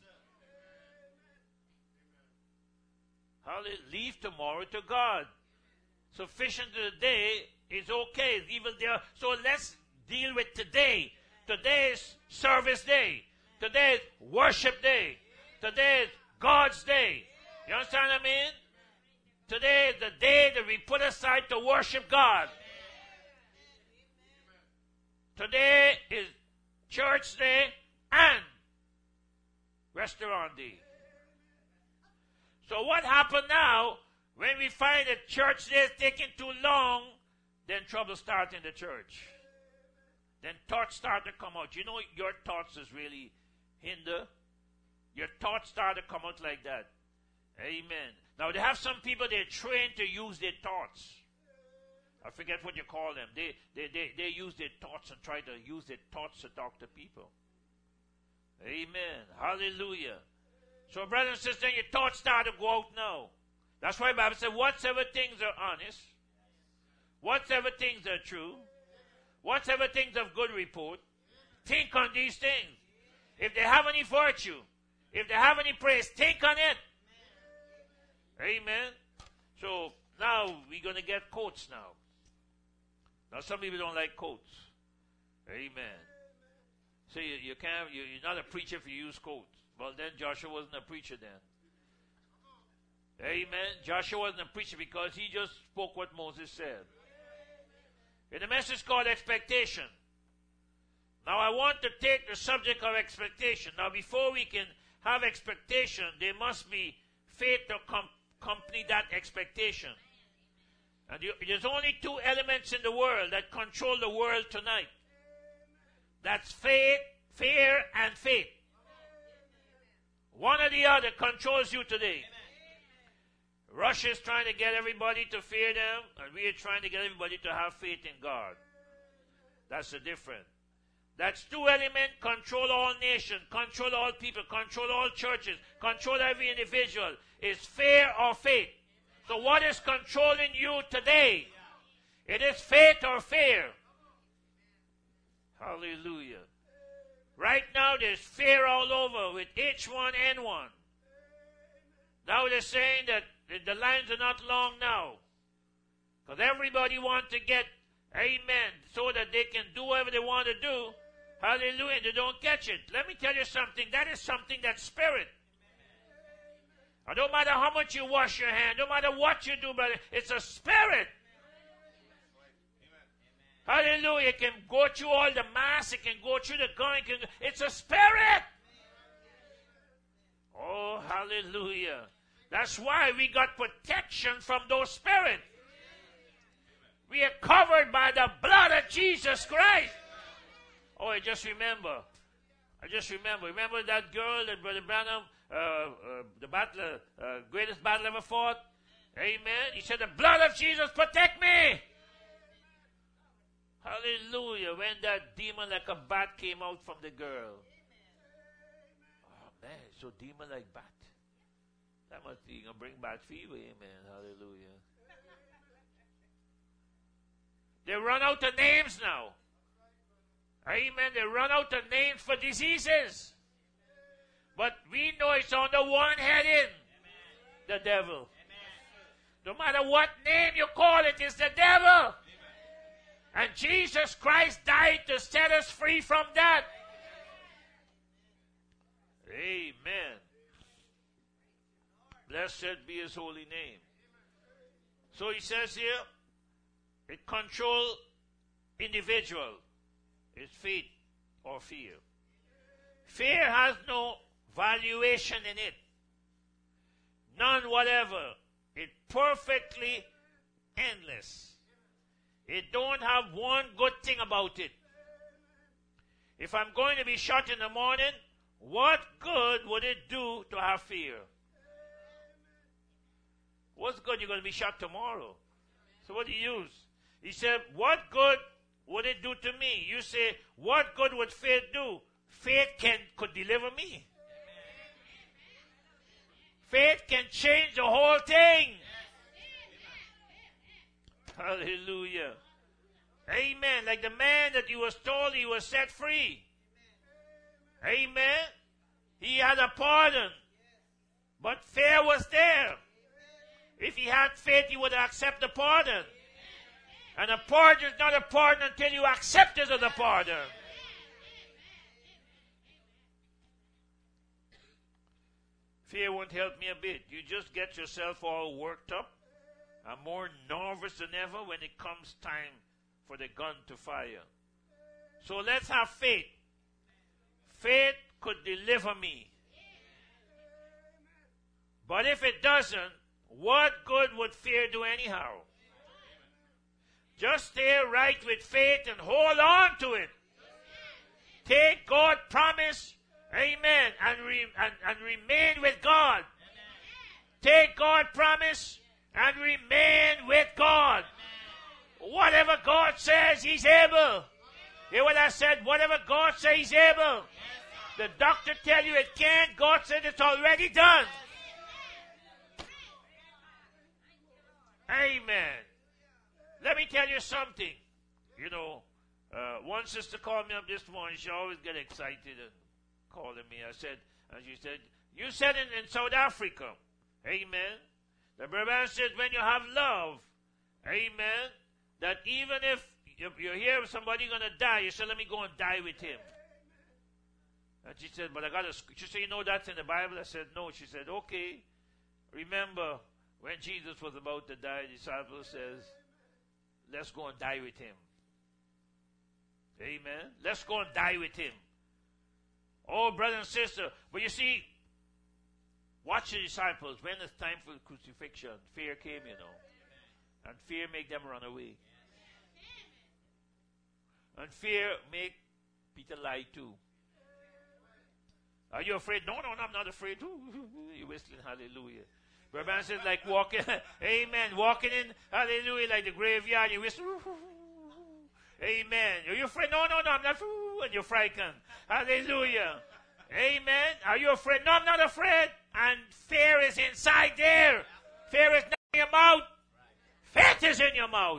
Hallelujah. Leave tomorrow to God. Sufficient to the day is okay. Even there. So let's deal with today. Today is service day. Today is worship day. Today is God's day. You understand what I mean? Today is the day that we put aside to worship God. Today is church day and restaurant day. So what happened now, when we find that church day is taking too long, then trouble starts in the church. Then thoughts start to come out. You know, your thoughts is really hinder. Your thoughts start to come out like that. Amen. Now, they have some people, they're trained to use their thoughts. I forget what you call them. They, they, they, they use their thoughts and try to use their thoughts to talk to people. Amen. Hallelujah. So, brothers and sisters, your thoughts start to go out now. That's why the Bible says, whatsoever things are honest, whatsoever things are true, whatsoever things of good report, think on these things. If they have any virtue, if they have any praise, think on it. Amen. So, now we're going to get quotes now. Now, some people don't like quotes. Amen. So, you, you can't, you, you're not a preacher if you use quotes. Well, then Joshua wasn't a preacher then. Amen. Joshua wasn't a preacher because he just spoke what Moses said. And the message called expectation. Now, I want to take the subject of expectation. Now, before we can have expectation, there must be faith to com- accompany that expectation. And you, there's only two elements in the world that control the world tonight. That's faith, fear, and faith. One or the other controls you today. Russia's trying to get everybody to fear them, and we are trying to get everybody to have faith in God. That's the difference. That's two elements, control all nations, control all people, control all churches, control every individual. Is fear or faith? So what is controlling you today? It is faith or fear. Hallelujah. Right now there's fear all over with H one N one. Now they're saying that the lines are not long now. Because everybody wants to get, amen, so that they can do whatever they want to do. Hallelujah. They don't catch it. Let me tell you something. That is something that's spirit. And no matter how much you wash your hand, no matter what you do, brother, it's a spirit. Hallelujah. It can go through all the mass. It can go through the gun. It can, it's a spirit. Oh, hallelujah. That's why we got protection from those spirits. We are covered by the blood of Jesus Christ. Oh, I just remember. I just remember. Remember that girl that Brother Branham, uh, uh, the battle, uh, greatest battle ever fought? Amen. He said, the blood of Jesus protect me. Hallelujah. When that demon like a bat came out from the girl. Oh, man, so demon like bat. That must be going to bring bat fever. Amen. Hallelujah. They run out of names now. Amen. They run out of names for diseases. But we know it's on the one heading. The devil. No matter what name you call it, it's the devil. And Jesus Christ died to set us free from that. Amen. Blessed be his holy name. So he says here, it controls individual. It's faith or fear. Fear has no valuation in it. None whatever. It's perfectly endless. It don't have one good thing about it. If I'm going to be shot in the morning, what good would it do to have fear? What's good? You're going to be shot tomorrow. So what do you use? He said, what good would it do to me? You say, what good would faith do? Faith can could deliver me. Faith can change the whole thing. Hallelujah. Amen. Like the man that he was told he was set free. Amen. He had a pardon. But fear was there. If he had faith, he would accept the pardon. And a pardon is not a pardon until you accept it as a pardon. Fear won't help me a bit. You just get yourself all worked up and more nervous than ever when it comes time for the gun to fire. So let's have faith. Faith could deliver me. But if it doesn't, what good would fear do anyhow? Just stay right with faith and hold on to it. Take God's promise, amen, and, re, and, and remain with God. Take God's promise and remain with God. Whatever God says, He's able. Hear what I said? Whatever God says, He's able. The doctor tell you it can't. God said it's already done. Amen. Let me tell you something. You know, uh, one sister called me up this morning. She always get excited and calling me. I said, and she said, you said in, in South Africa, amen, the Bible says when you have love, amen, that even if you, you hear somebody going to die, you say, let me go and die with him. And she said, but I got to, she said, you know that's in the Bible? I said, no. She said, okay. Remember, when Jesus was about to die, the disciple says, let's go and die with him. Amen. Let's go and die with him. Oh, brother and sister. But you see, watch the disciples. When it's time for the crucifixion, fear came, you know. And fear make them run away. And fear make Peter lie too. Are you afraid? No, no, no, I'm not afraid. You're whistling hallelujah. Brother says like walking, amen, walking in, hallelujah, like the graveyard, you whistle, amen. Are you afraid? No, no, no, I'm not, and you're frightened. Hallelujah. Amen. Are you afraid? No, I'm not afraid. And fear is inside there. Fear is not in your mouth. Faith is in your mouth.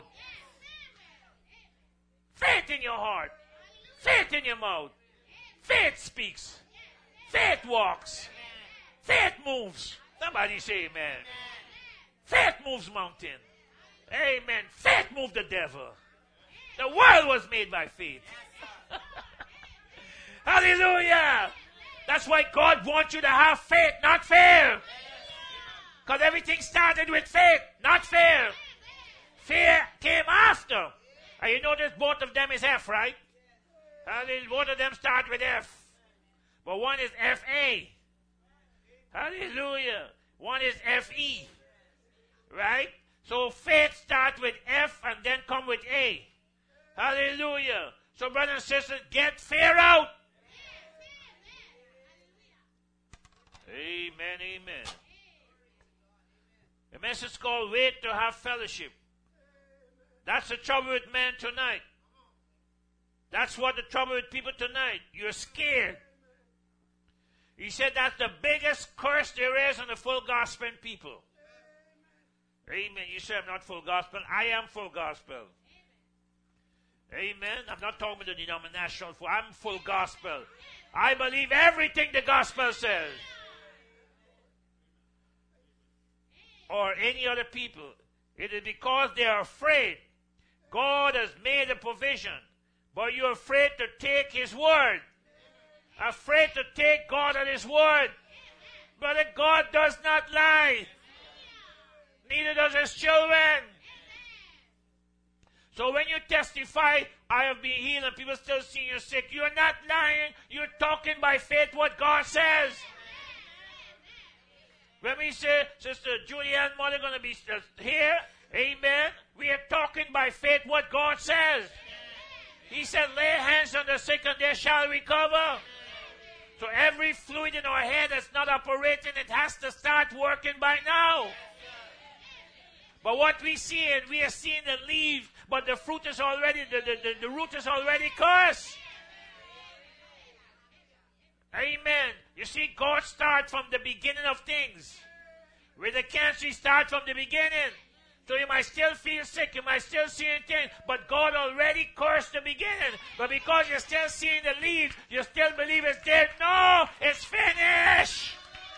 Faith in your heart. Faith in your mouth. Faith speaks. Faith walks. Faith moves. Somebody say amen. Faith moves mountain. Amen. Faith moved the devil. The world was made by faith. Hallelujah. That's why God wants you to have faith, not fear. Because everything started with faith, not fear. Fear came after. And you notice both of them is F, right? Hallelujah. Both of them start with F. But one is F A. Hallelujah. One is F E. Right? So faith starts with F and then come with A. Hallelujah. So brothers and sisters, get fear out. Amen, amen. The message called wait to have fellowship. That's the trouble with men tonight. That's what the trouble with people tonight. You're scared. He said that's the biggest curse there is on the full gospel people. Amen. You say I'm not full gospel. I am full gospel. Amen. I'm not talking about the denominational full. I'm full gospel. I believe everything the gospel says. Or any other people. It is because they are afraid. God has made a provision. But you're afraid to take His word. Afraid to take God at His word. Brother, God does not lie. Neither does His children. So when you testify, I have been healed, and people still see you sick, you're not lying. You're talking by faith what God says. When we say, Sister Julianne Mother going to be here, amen, we are talking by faith what God says. He said, lay hands on the sick and they shall recover. So every fluid in our head that's not operating, it has to start working by now. But what we see, and we are seeing the leaves, but the fruit is already, the, the, the, the root is already cursed. Amen. You see, God starts from the beginning of things. With the cancer, He starts from the beginning. So you might still feel sick, you might still see things, but God already cursed the beginning. But because you're still seeing the leaves, you still believe it's dead. No, it's finished.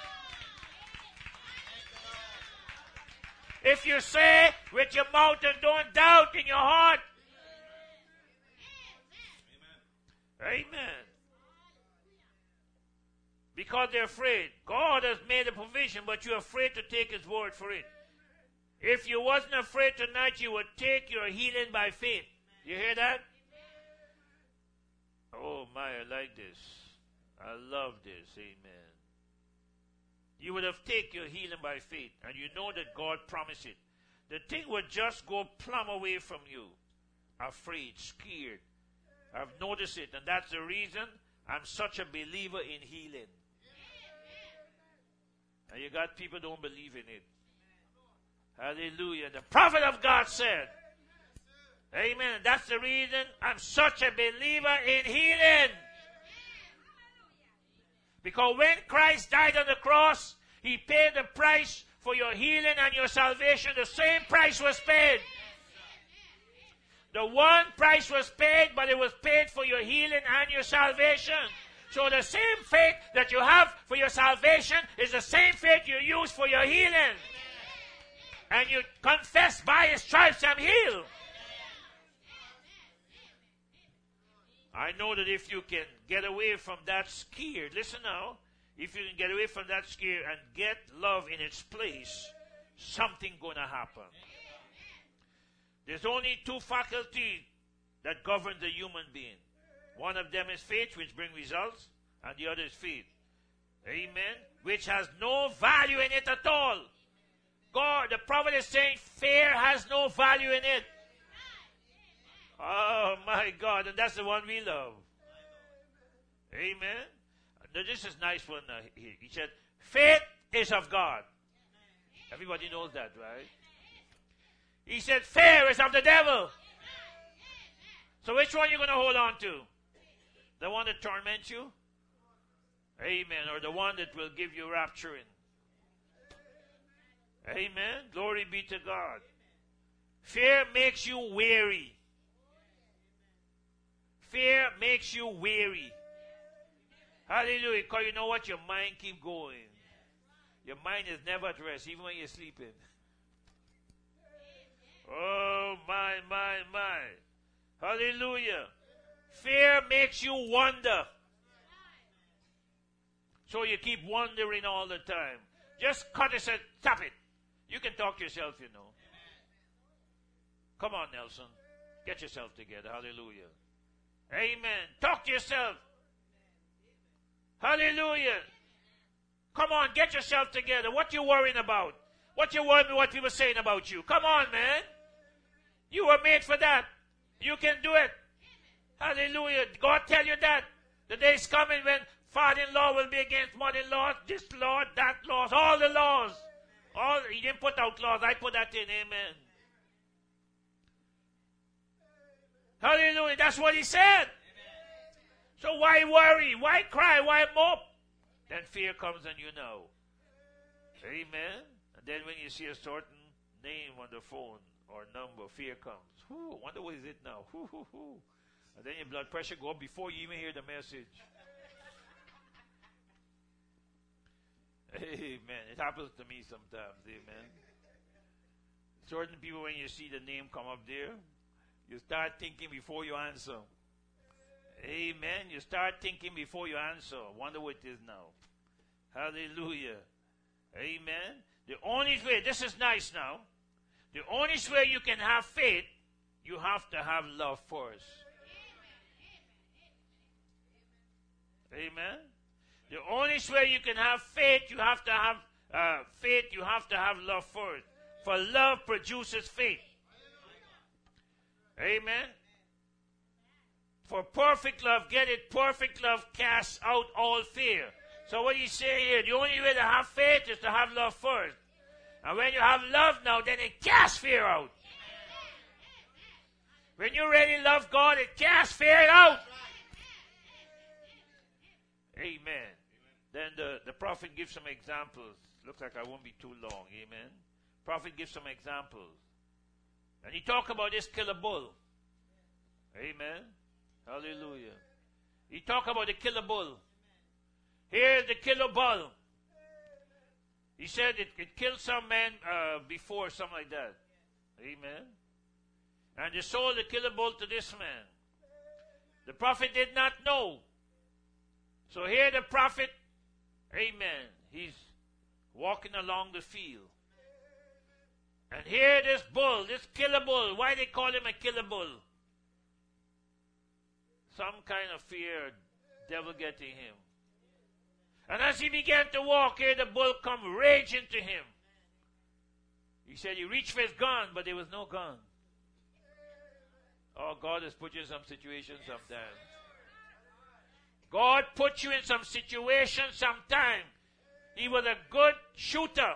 If you say with your mouth and don't doubt in your heart. Amen. Amen. Because they're afraid. God has made a provision, but you're afraid to take His word for it. If you wasn't afraid tonight, you would take your healing by faith. You hear that? Oh my, I like this. I love this. Amen. You would have taken your healing by faith, and you know that God promised it. The thing would just go plumb away from you. Afraid, scared. I've noticed it, and that's the reason I'm such a believer in healing. And you got people who don't believe in it. Hallelujah. The prophet of God said, amen. That's the reason I'm such a believer in healing. Because when Christ died on the cross, He paid the price for your healing and your salvation. The same price was paid. The one price was paid, but it was paid for your healing and your salvation. So the same faith that you have for your salvation is the same faith you use for your healing. And you confess, by His stripes I'm healed. I know that if you can get away from that scare, listen now, if you can get away from that scare and get love in its place, something going to happen. There's only two faculties that govern the human being. One of them is faith, which brings results, and the other is faith. Amen. Which has no value in it at all. God, the prophet is saying, fear has no value in it. Oh my God, and that's the one we love. Amen. Now this is a nice one. Uh, he, he said, faith is of God. Everybody knows that, right? He said, fear is of the devil. So which one are you going to hold on to? The one that torments you? Amen. Or the one that will give you rapturing? Amen. Glory be to God. Fear makes you weary. Fear makes you weary. Hallelujah. Because you know what? Your mind keep going. Your mind is never at rest, even when you're sleeping. Oh, my, my, my. Hallelujah. Fear makes you wonder. So you keep wondering all the time. Just cut it and stop it. You can talk to yourself, you know. Come on, Nelson. Get yourself together. Hallelujah. Amen. Talk to yourself. Hallelujah. Come on, get yourself together. What you worrying about? What you worrying about what people saying about you? Come on, man. You were made for that. You can do it. Hallelujah. God tell you that. The day is coming when father-in-law will be against mother-in-law, this law, that laws, all the laws. All, he didn't put out laws. I put that in. Amen. Hallelujah. That's what he said. So why worry? Why cry? Why mope? Then fear comes and you know. Amen. And then when you see a certain name on the phone or number, fear comes. Whew, wonder what is it now? Whew, whew, whew. And then your blood pressure go up before you even hear the message. Amen. It happens to me sometimes. Amen. Certain people, when you see the name come up there, you start thinking before you answer. Amen. You start thinking before you answer. Wonder what it is now. Hallelujah. Amen. The only way, this is nice now. The only way you can have faith, you have to have love first. Amen. The only way you can have faith, you have to have uh, faith, you have to have love first. For love produces faith. Amen. For perfect love, get it, perfect love casts out all fear. So what he's saying here, the only way to have faith is to have love first. And when you have love now, then it casts fear out. When you really love God, it casts fear out. Amen. Then the, the prophet gives some examples. Looks like I won't be too long. Amen. Prophet gives some examples. And he talked about this killer bull. Amen. Hallelujah. He talked about the killer bull. Here's the killer bull. He said it, it killed some men uh, before, something like that. Amen. And they sold the killer bull to this man. The prophet did not know. So here the prophet, amen, he's walking along the field. And here this bull, this killer bull, why they call him a killer bull? Some kind of fear, devil getting him. And as he began to walk, here the bull come raging to him. He said he reached for his gun, but there was no gun. Oh, God has put you in some situations sometimes. God put you in some situations sometime. He was a good shooter.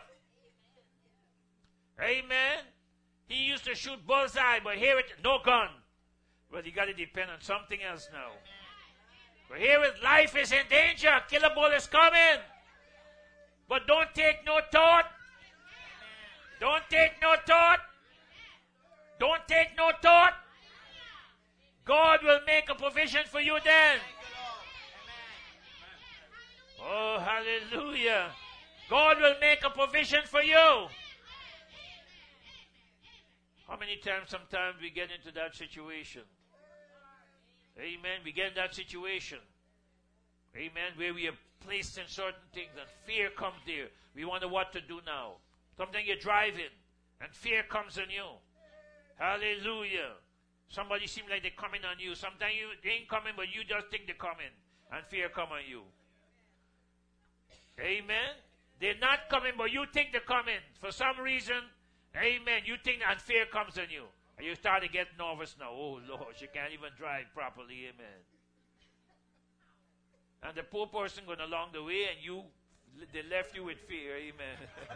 Amen. He used to shoot bullseye, but here it no gun. But you got to depend on something else now. But here his life is in danger. Killer bull is coming. But don't take no thought. Don't take no thought. Don't take no thought. God will make a provision for you then. Oh, hallelujah. God will make a provision for you. How many times sometimes we get into that situation? Amen. We get in that situation. Amen. Where we are placed in certain things and fear comes there. We wonder what to do now. Sometimes you're driving and fear comes on you. Hallelujah. Somebody seems like they're coming on you. Sometimes you, they ain't coming, but you just think they're coming. And fear come on you. Amen. They're not coming, but you think they're coming. For some reason, amen, you think and fear comes on you. And you start to get nervous now. Oh, Lord, she can't even drive properly. Amen. And the poor person going along the way, and you, they left you with fear. Amen.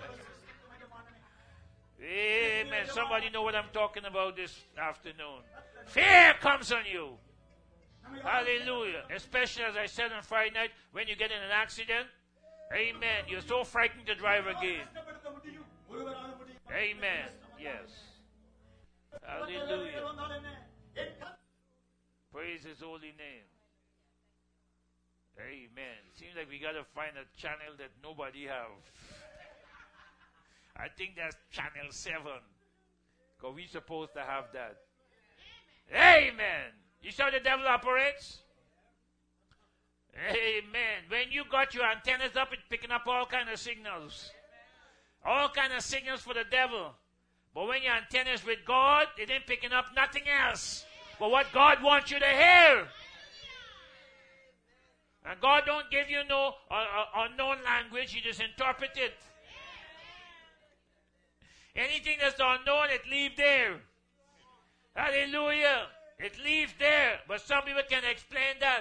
Amen. Somebody know what I'm talking about this afternoon. Fear comes on you. Hallelujah. Especially, as I said on Friday night, when you get in an accident. Amen. You're so frightened to drive again. Amen. Yes. Hallelujah. Praise his holy name. Amen. Seems like we got to find a channel that nobody have. I think that's channel seven. Because we're supposed to have that. Amen. You see how the devil operates? Amen. When you got your antennas up, it's picking up all kind of signals. All kind of signals for the devil. But when your antennas with God, it ain't picking up nothing else but what God wants you to hear. And God don't give you no uh, uh, unknown language. He just interpret it. Anything that's unknown, it leave there. Hallelujah. It leaves there. But some people can explain that.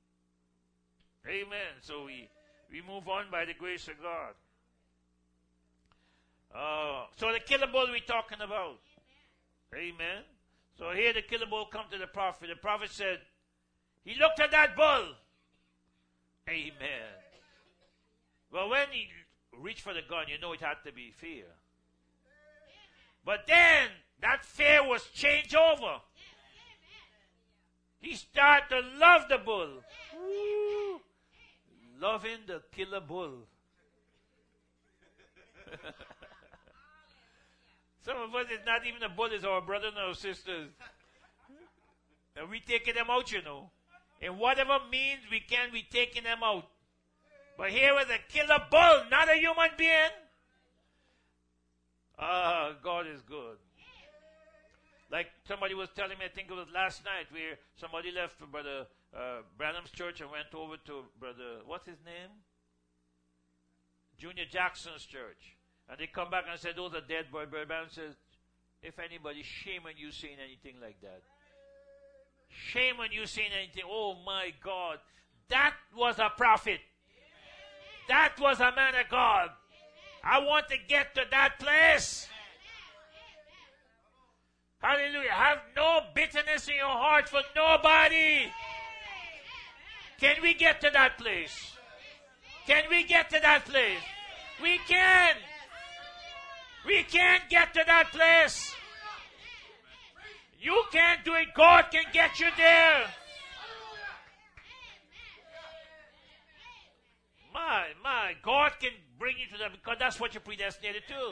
Amen. So we, we move on by the grace of God. Uh, so the killer bull we're talking about. Amen. So here the killer bull come to the prophet. The prophet said, he looked at that bull. Amen. Well, when he reached for the gun, you know it had to be fear. But then that fear was changed over. He started to love the bull. Ooh, loving the killer bull. Some of us, it's not even a bull, it's our brothers and our sisters. And we taking them out, you know. In whatever means we can, we taking them out. But here was a killer bull, not a human being. Ah, God is good. Like somebody was telling me, I think it was last night, where somebody left for Brother uh, Branham's church and went over to Brother, what's his name? Junior Jackson's church. And they come back and said, those are dead boys. Brother Branham says, if anybody, shame on you saying anything like that. Shame on you saying anything. Oh my God. That was a prophet. That was a man of God. I want to get to that place. Hallelujah. Have no bitterness in your heart for nobody. Can we get to that place? Can we get to that place? We can. We can get to that place. You can't do it. God can get you there. My, my, God can bring you to that because that's what you're predestinated to.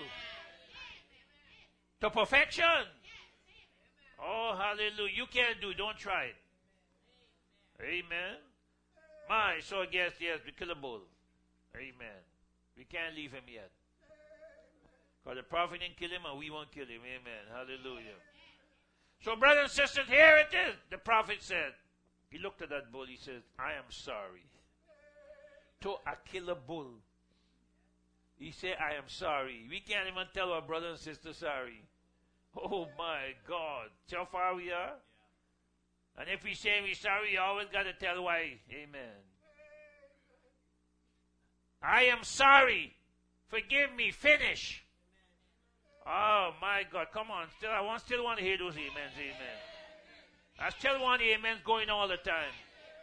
To perfection. Oh, hallelujah. You can't do it. Don't try it. Amen. My, so I guess, yes, we kill a bull. Amen. We can't leave him yet. Because the prophet didn't kill him and we won't kill him. Amen. Hallelujah. So, brothers and sisters, here it is. The prophet said, he looked at that bull. He says, I am sorry. To a killer bull. He said, I am sorry. We can't even tell our brothers and sisters sorry. Oh my God. See how far we are? And if we say we're sorry, you always got to tell why. Amen. I am sorry. Forgive me. Finish. Oh my God. Come on. Still, I want, still want to hear those amens. Amen. I still want the amens going all the time.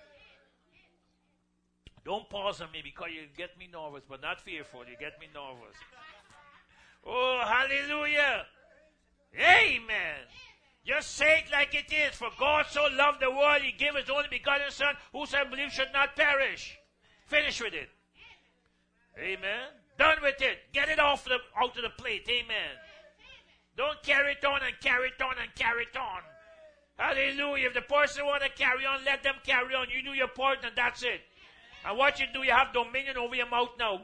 Don't pause on me because you get me nervous, but not fearful. You get me nervous. Oh, hallelujah. Amen. Just say it like it is. For God so loved the world, he gave his only begotten Son, whosoever believes should not perish. Finish with it. Amen. Done with it. Get it off the, out of the plate. Amen. Don't carry it on and carry it on and carry it on. Hallelujah. If the person want to carry on, let them carry on. You do your part and that's it. And what you do, you have dominion over your mouth now.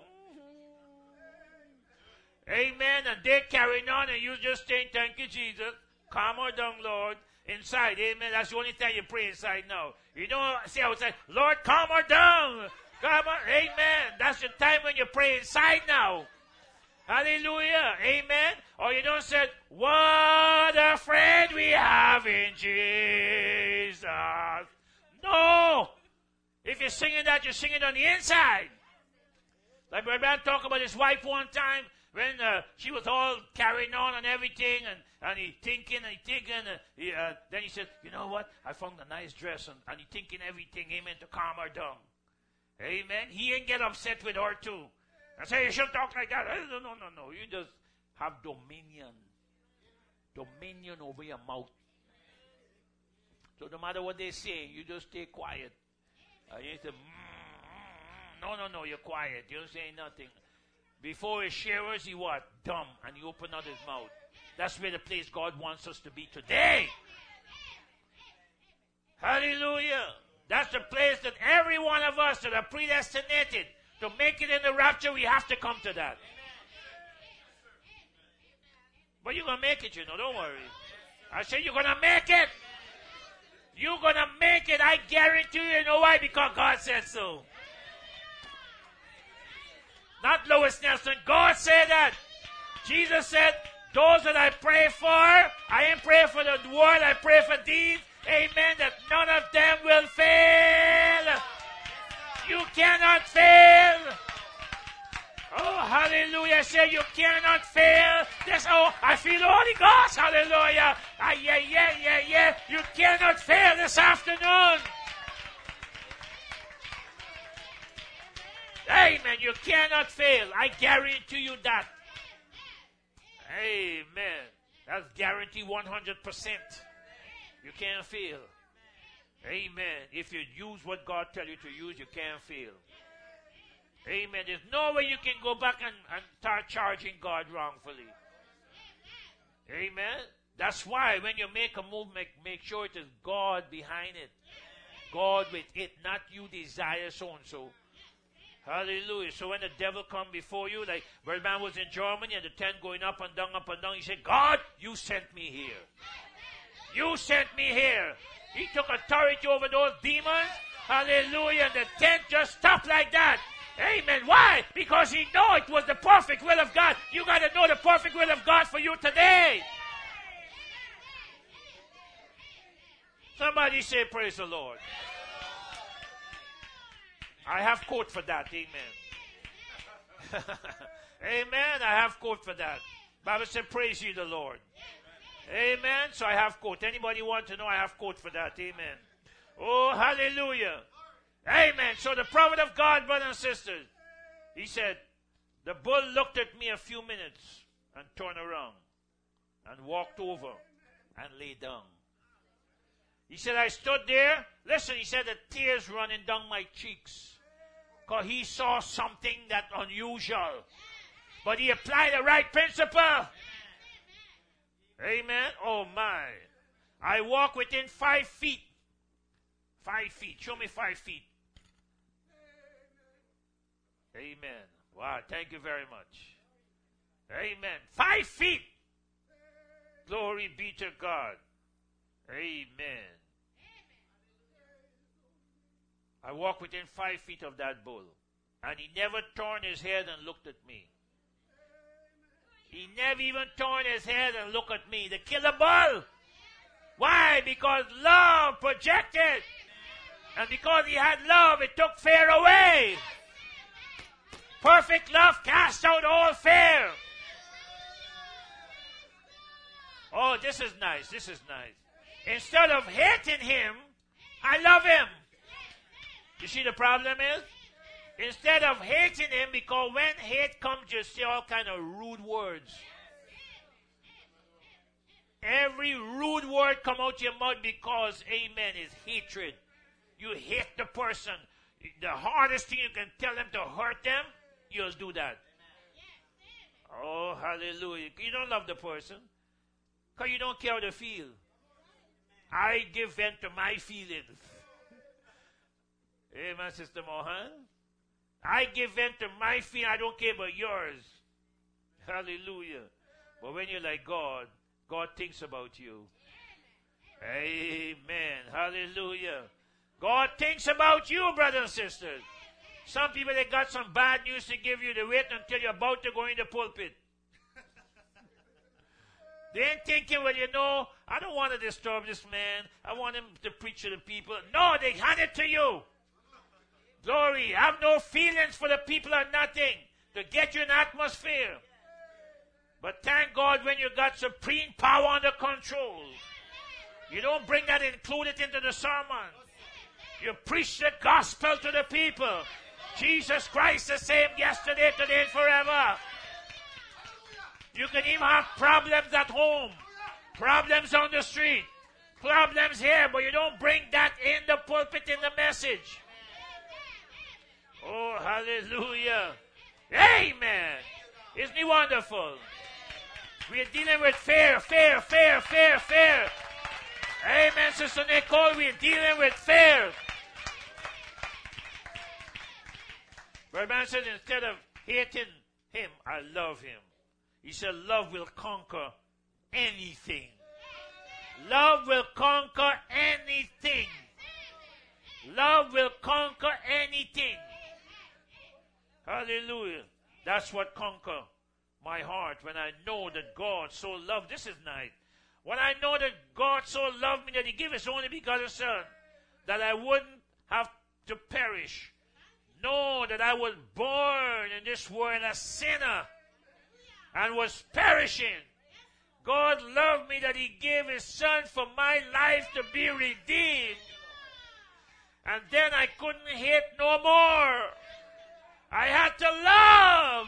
Amen. And they're carrying on and you just saying, thank you, Jesus. Calm her down, Lord. Inside. Amen. That's the only time you pray inside now. You don't say outside, Lord, calm her down. Calm her. Amen. That's the time when you pray inside now. Hallelujah. Amen. Or you don't say, what a friend we have in Jesus. No. If you're singing that, you're singing on the inside. Like my man talked about his wife one time when uh, she was all carrying on and everything, and, and he thinking and he thinking. And he, uh, then he said, you know what? I found a nice dress, and, and he thinking everything. Amen. To calm her down. Amen. He ain't get upset with her too. I say, you shouldn't talk like that. No, no, no, no. You just have dominion. Dominion over your mouth. So no matter what they say, you just stay quiet. Uh, you say, mm, mm, no, no, no, you're quiet. You don't say nothing. Before he showers, he what? Dumb. And he open out his mouth. That's where the place God wants us to be today. Hallelujah. That's the place that every one of us that are predestinated to make it in the rapture, we have to come to that. But you're going to make it, you know. Don't worry. I said you're going to make it. You're going to make it. I guarantee you. You know why? Because God said so. Not Lois Nelson. God said that. Jesus said, those that I pray for, I ain't praying for the world, I pray for these. Amen. That none of them will fail. You cannot fail. Oh, hallelujah. I say you cannot fail. This, oh, I feel the Holy Ghost. Hallelujah. Ah, yeah, yeah, yeah, yeah. You cannot fail this afternoon. Amen. You cannot fail. I guarantee you that. Amen. That's guaranteed one hundred percent. You can't fail. Amen. If you use what God tells you to use, you can't fail. Amen. There's no way you can go back and, and start charging God wrongfully. Amen. That's why when you make a move, make, make sure it is God behind it. God with it, not you desire so-and-so. Hallelujah. So when the devil come before you, like Brother Man was in Germany and the tent going up and down, up and down, he said, God, you sent me here. You sent me here. He took authority over those demons. Hallelujah. And the tent just stopped like that. Amen. Why? Because he knew it was the perfect will of God. You got to know the perfect will of God for you today. Somebody say, praise the Lord. I have quote for that. Amen. Amen. I have quote for that. Bible said, praise ye the Lord. Amen. So I have quote. Anybody want to know? I have quote for that. Amen. Oh, hallelujah. Amen. So the prophet of God, brothers and sisters, he said, the bull looked at me a few minutes and turned around and walked over and lay down. He said, I stood there. Listen, he said, the tears running down my cheeks. Because he saw something that unusual. But he applied the right principle. Amen. Oh, my. I walk within five feet. Five feet. Show me five feet. Amen. Wow, thank you very much. Amen. Five feet. Glory be to God. Amen. I walk within five feet of that bull. And he never turned his head and looked at me. He never even turned his head and looked at me. They killed the bull. Why? Because love projected. And because he had love, it took fear away. Perfect love casts out all fear. Oh, this is nice. This is nice. Instead of hating him, I love him. You see the problem is? Instead of hating him, because when hate comes, you say all kind of rude words. Every rude word come out your mouth because, amen, is hatred. You hate the person. The hardest thing you can tell them to hurt them, you'll do that. Oh, hallelujah. You don't love the person because you don't care how they feel. I give vent to my feelings. Amen, Sister Mohan. I give vent to my feelings. I don't care about yours. Hallelujah. But when you're like God, God thinks about you. Amen. Hallelujah. God thinks about you, brothers and sisters. Some people, they got some bad news to give you. They wait until you're about to go in the pulpit. They ain't thinking, well, you know, I don't want to disturb this man. I want him to preach to the people. No, they hand it to you. Glory. Have no feelings for the people or nothing to get you an atmosphere. But thank God when you got supreme power under control. You don't bring that, include it into the sermon. You preach the gospel to the people. Jesus Christ the same yesterday, today, and forever. You can even have problems at home, problems on the street, problems here, but you don't bring that in the pulpit in the message. Oh, hallelujah. Amen. Isn't he wonderful? We're dealing with fear, fear, fear, fear, fear. Amen, Sister Nicole. We're dealing with fear. But man said, instead of hating him, I love him. He said, love will conquer anything. Love will conquer anything. Love will conquer anything. Hallelujah. That's what conquer my heart when I know that God so loved. This is nice. When I know that God so loved me that he gave his only begotten son, that I wouldn't have to perish. Know that I was born in this world a sinner and was perishing. God loved me that he gave his son for my life to be redeemed. And then I couldn't hate no more. I had to love.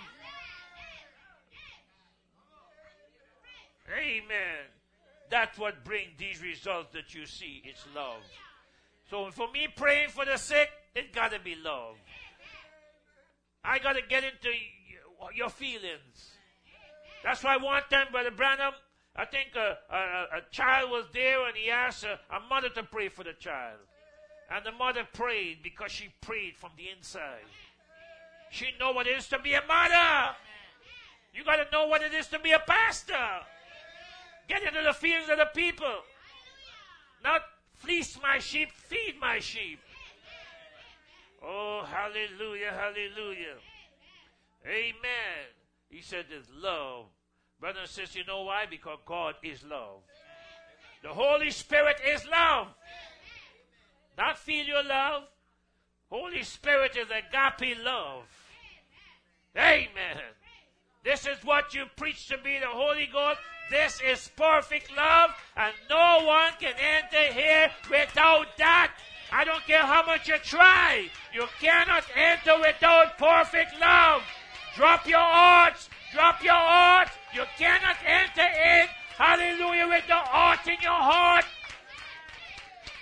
Amen. That's what brings these results that you see. It's love. So for me praying for the sick, it got to be love. I got to get into your feelings. That's why one time, Brother Branham, I think a, a, a child was there and he asked a, a mother to pray for the child. And the mother prayed because she prayed from the inside. She know what it is to be a mother. You got to know what it is to be a pastor. Get into the feelings of the people. Not fleece my sheep, feed my sheep. Oh, hallelujah, hallelujah. Amen. He said there's love. Brother and sister, you know why? Because God is love. The Holy Spirit is love. Not filial love. Holy Spirit is agape love. Amen. This is what you preach to be the Holy Ghost. This is perfect love, and no one can enter here without that. I don't care how much you try. You cannot enter without perfect love. Drop your hearts. Drop your heart. You cannot enter in, hallelujah, with the heart in your heart.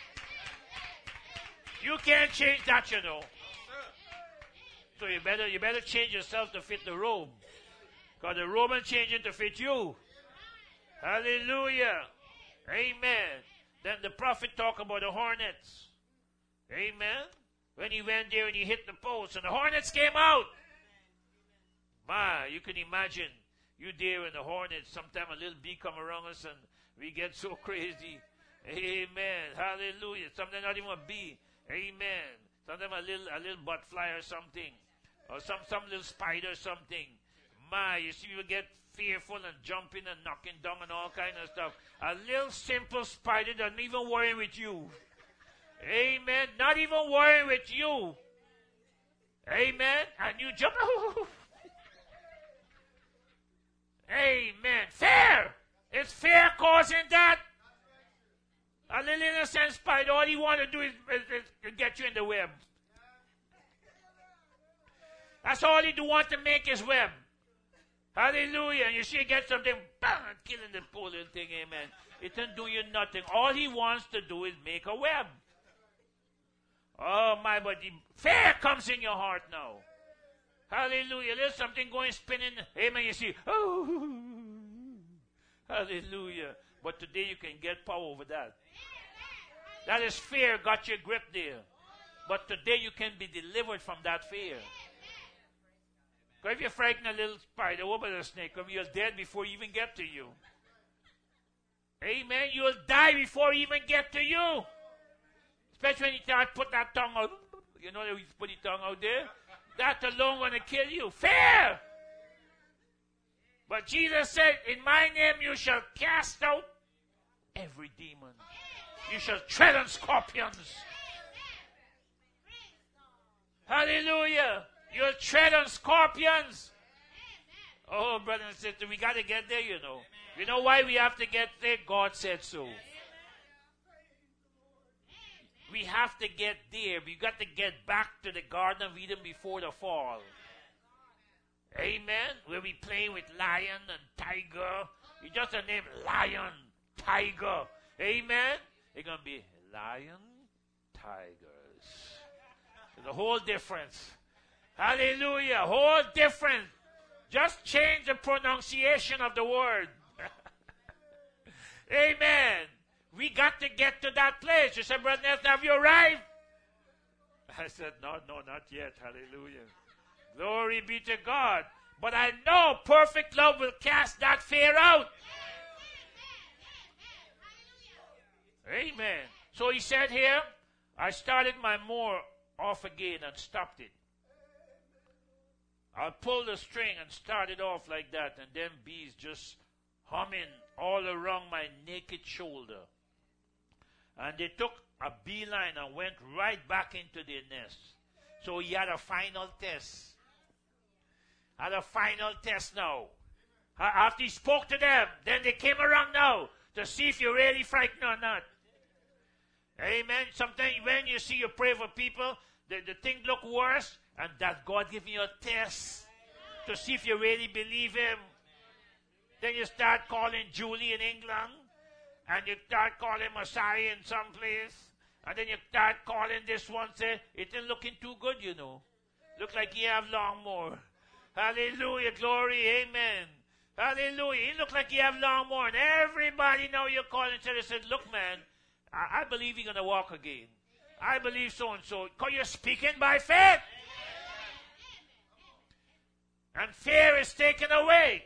You can't change that, you know. So you better you better change yourself to fit the robe. Because the robe is changing to fit you. Hallelujah. Amen. Then the prophet talked about the hornets. Amen. When he went there and he hit the post and the hornets came out. My, you can imagine you there and the hornets. Sometime a little bee come around us and we get so crazy. Amen. Hallelujah. Sometimes not even a bee. Amen. Sometimes a little a little butterfly or something. Or some, some little spider or something. My, you see, you get fearful and jumping and knocking down and all kind of stuff. A little simple spider doesn't even worry with you. Amen. Not even worrying with you. Amen. And you jump. Amen. Fear. It's fear causing that. A little innocent spider, all he want to do is, is, is get you in the web. That's all he do want to make his web. Hallelujah. And you see he gets something, bang, killing the poor little thing, amen. It doesn't do you nothing. All he wants to do is make a web. Oh my, but the fear comes in your heart now. Hallelujah. There's something going spinning. Amen. You see, oh, hallelujah. But today you can get power over that. That is fear got your grip there. But today you can be delivered from that fear. Because if you frighten a little spider over the snake, you're dead before he even get to you. Amen. You'll die before he even get to you. Especially when you start put that tongue out. You know that we put the tongue out there? That alone going to kill you. Fear! But Jesus said, in my name you shall cast out every demon. You shall tread on scorpions. Hallelujah. You'll tread on scorpions. Oh, brother and sister, we got to get there, you know. You know why we have to get there? God said so. We have to get there. We got to get back to the Garden of Eden before the fall. Amen. Where we play with lion and tiger. You just a name lion, tiger. Amen. It's going to be lion, tigers. There's a whole difference. Hallelujah. Whole difference. Just change the pronunciation of the word. Amen. We got to get to that place. You said, Brother Nelson, have you arrived? I said, no, no, not yet. Hallelujah. Glory be to God. But I know perfect love will cast that fear out. Amen. So he said here, I started my more off again and stopped it. I pulled the string and started off like that, and then bees just humming all around my naked shoulder. And they took a beeline and went right back into their nest. So he had a final test. Had a final test now. After he spoke to them, then they came around now to see if you're really frightened or not. Amen. Sometimes when you see you pray for people, the, the thing look worse, and that God giving you a test to see if you really believe him. Then you start calling Julie in England, and you start calling Messiah in some place, and then you start calling this one, say, it ain't looking too good, you know. Look like you have long more. Hallelujah, glory, amen. Hallelujah. It look like you have long more, and everybody now you're calling, so they said, look, man, I, I believe you're going to walk again. I believe so-and-so. Because you're speaking by faith. And fear is taken away.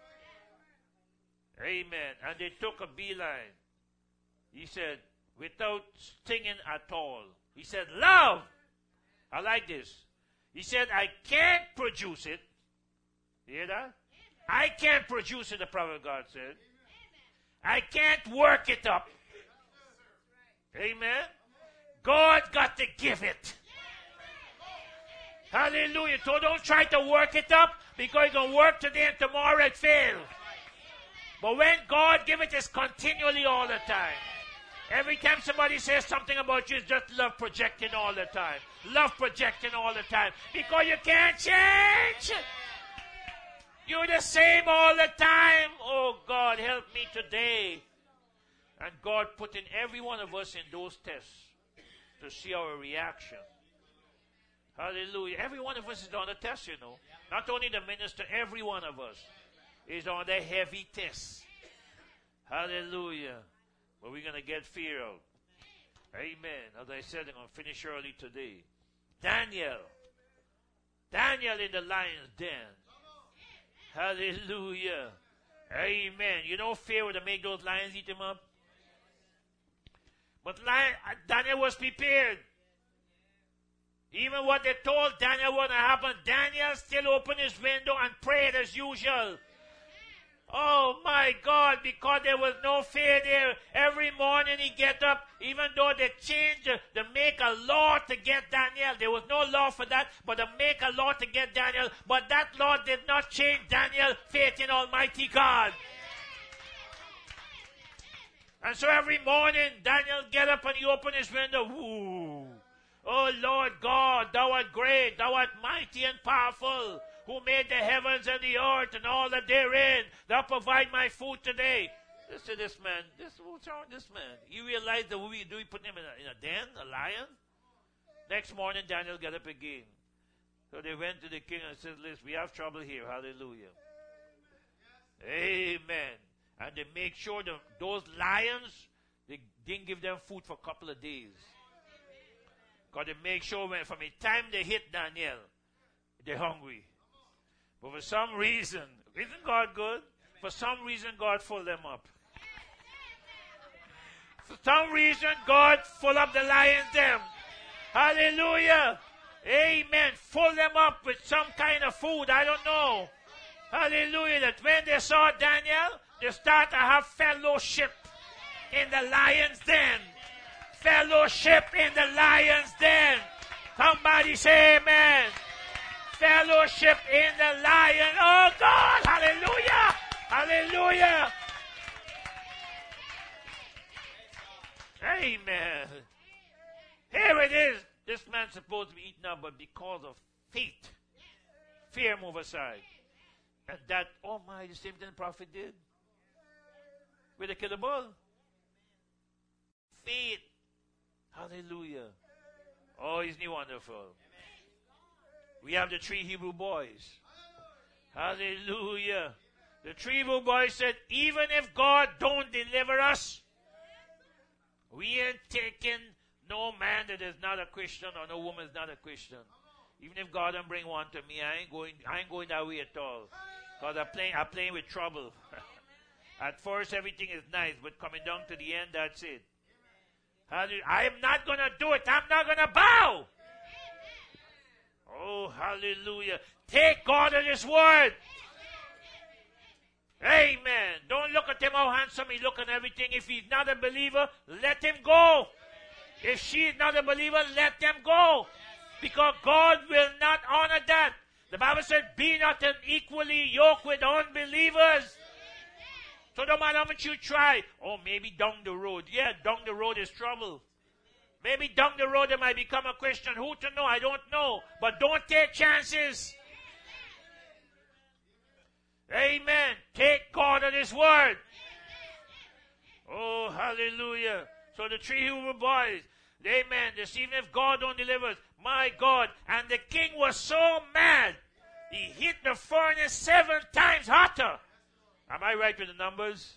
Amen. And they took a beeline. He said, without stinging at all. He said, love. I like this. He said, I can't produce it. You hear that? I can't produce it, the prophet of God said. I can't work it up. Amen. God got to give it. Hallelujah. So don't try to work it up, because you're going to work today and tomorrow it fails. But when God gives it, it's continually all the time. Every time somebody says something about you, it's just love projecting all the time. Love projecting all the time. Because you can't change. You're the same all the time. Oh, God, help me today. And God put in every one of us in those tests. to see our reaction. Hallelujah. Every one of us is on a test, you know. Not only the minister, every one of us is on the heavy test. Hallelujah. But we're going to get fear out. Amen. As I said, I'm going to finish early today. Daniel. Daniel in the lion's den. Hallelujah. Amen. You know fear would have made those lions eat him up? But lion, Daniel was prepared. Even what they told Daniel wouldn't happen, Daniel still opened his window and prayed as usual. Oh my God, because there was no fear there. Every morning he get up, even though they changed, they make a law to get Daniel. There was no law for that, but they make a law to get Daniel. But that law did not change Daniel's faith in Almighty God. And so every morning, Daniel get up and he open his window. Ooh. Oh Lord God, thou art great, thou art mighty and powerful, who made the heavens and the earth and all that therein. Thou provide my food today. Listen to this man. This, what's wrong with this man? You realize that we do we put him in a, in a den, a lion? Next morning, Daniel got up again. So they went to the king and said, listen, we have trouble here. Hallelujah. Amen. And they make sure that those lions, they didn't give them food for a couple of days. Because they make sure when from the time they hit Daniel, they're hungry. But for some reason, isn't God good? For some reason, God full them up. For some reason, God full up the lions them. Hallelujah. Amen. Full them up with some kind of food. I don't know. Hallelujah. That when they saw Daniel, they start to have fellowship in the lion's den. Fellowship in the lion's den. Somebody say amen. Fellowship in the lion. Oh God, hallelujah. Hallelujah. Amen. Here it is. This man's supposed to be eaten up, but because of faith, fear move aside. And that, oh my, the same thing the prophet did. With the killer bull. Faith. Hallelujah. Oh, isn't he wonderful? We have the three Hebrew boys. Hallelujah. The three Hebrew boys said, even if God don't deliver us, we ain't taking no man that is not a Christian or no woman is not a Christian. Even if God don't bring one to me, I ain't going, I ain't going that way at all. Because I'm playing, I'm playing with trouble. At first, everything is nice, but coming down to the end, that's it. Hallelujah. I am not going to do it. I'm not going to bow. Oh, hallelujah. Take God at His word. Amen. Don't look at him how handsome he look and everything. If he's not a believer, let him go. If she is not a believer, let them go. Because God will not honor that. The Bible said, be not unequally yoked with unbelievers. So no matter how much you try, oh, maybe down the road. Yeah, down the road is trouble. Maybe down the road they might become a Christian. Who to know? I don't know. But don't take chances. Amen. Take God at His word. Oh, hallelujah. So the three Hebrew boys, amen, this evening if God don't deliver us, my God. And the king was so mad, he hit the furnace seven times hotter. Am I right with the numbers?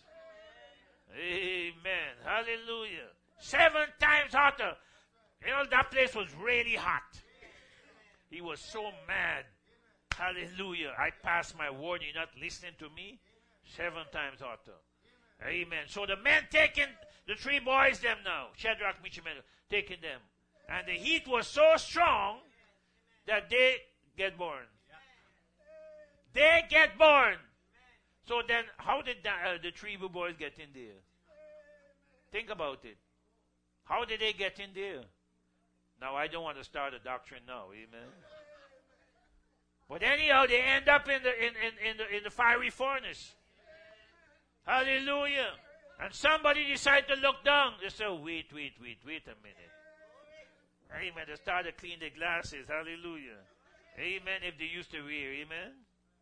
Amen. Hallelujah. Seven times hotter. You know, that place was really hot. He was so mad. Hallelujah. I passed my word. You're not listening to me? Seven times hotter. Amen. So the men taking the three boys them now. Shadrach, Meshach, and Abednego, taking them. And the heat was so strong that they get burned. They get burned. So then, how did the, uh, the three boys get in there? Think about it. How did they get in there? Now, I don't want to start a doctrine now. Amen. But anyhow, they end up in the in, in, in the in the fiery furnace. Hallelujah. And somebody decided to look down. They said, wait, wait, wait, wait a minute. Amen. They started to clean their glasses. Hallelujah. Amen. If they used to wear. Amen.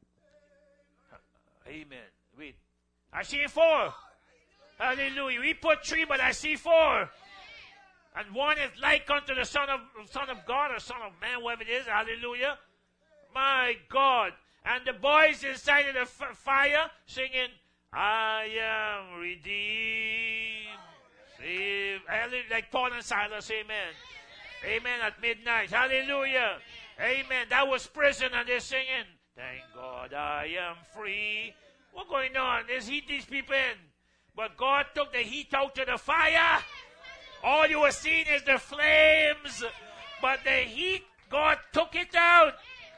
Amen. Wait. I see four. Hallelujah. We put three, but I see four. And one is like unto the Son of Son of God or Son of Man, whatever it is. Hallelujah. My God. And the boys inside of the f- fire singing, I am redeemed. Saved. Like Paul and Silas, amen. Amen at midnight. Hallelujah. Amen. That was prison and they're singing, thank God I am free. What's going on? There's heat these people in. But God took the heat out to the fire. All you were seeing is the flames. But the heat, God took it out.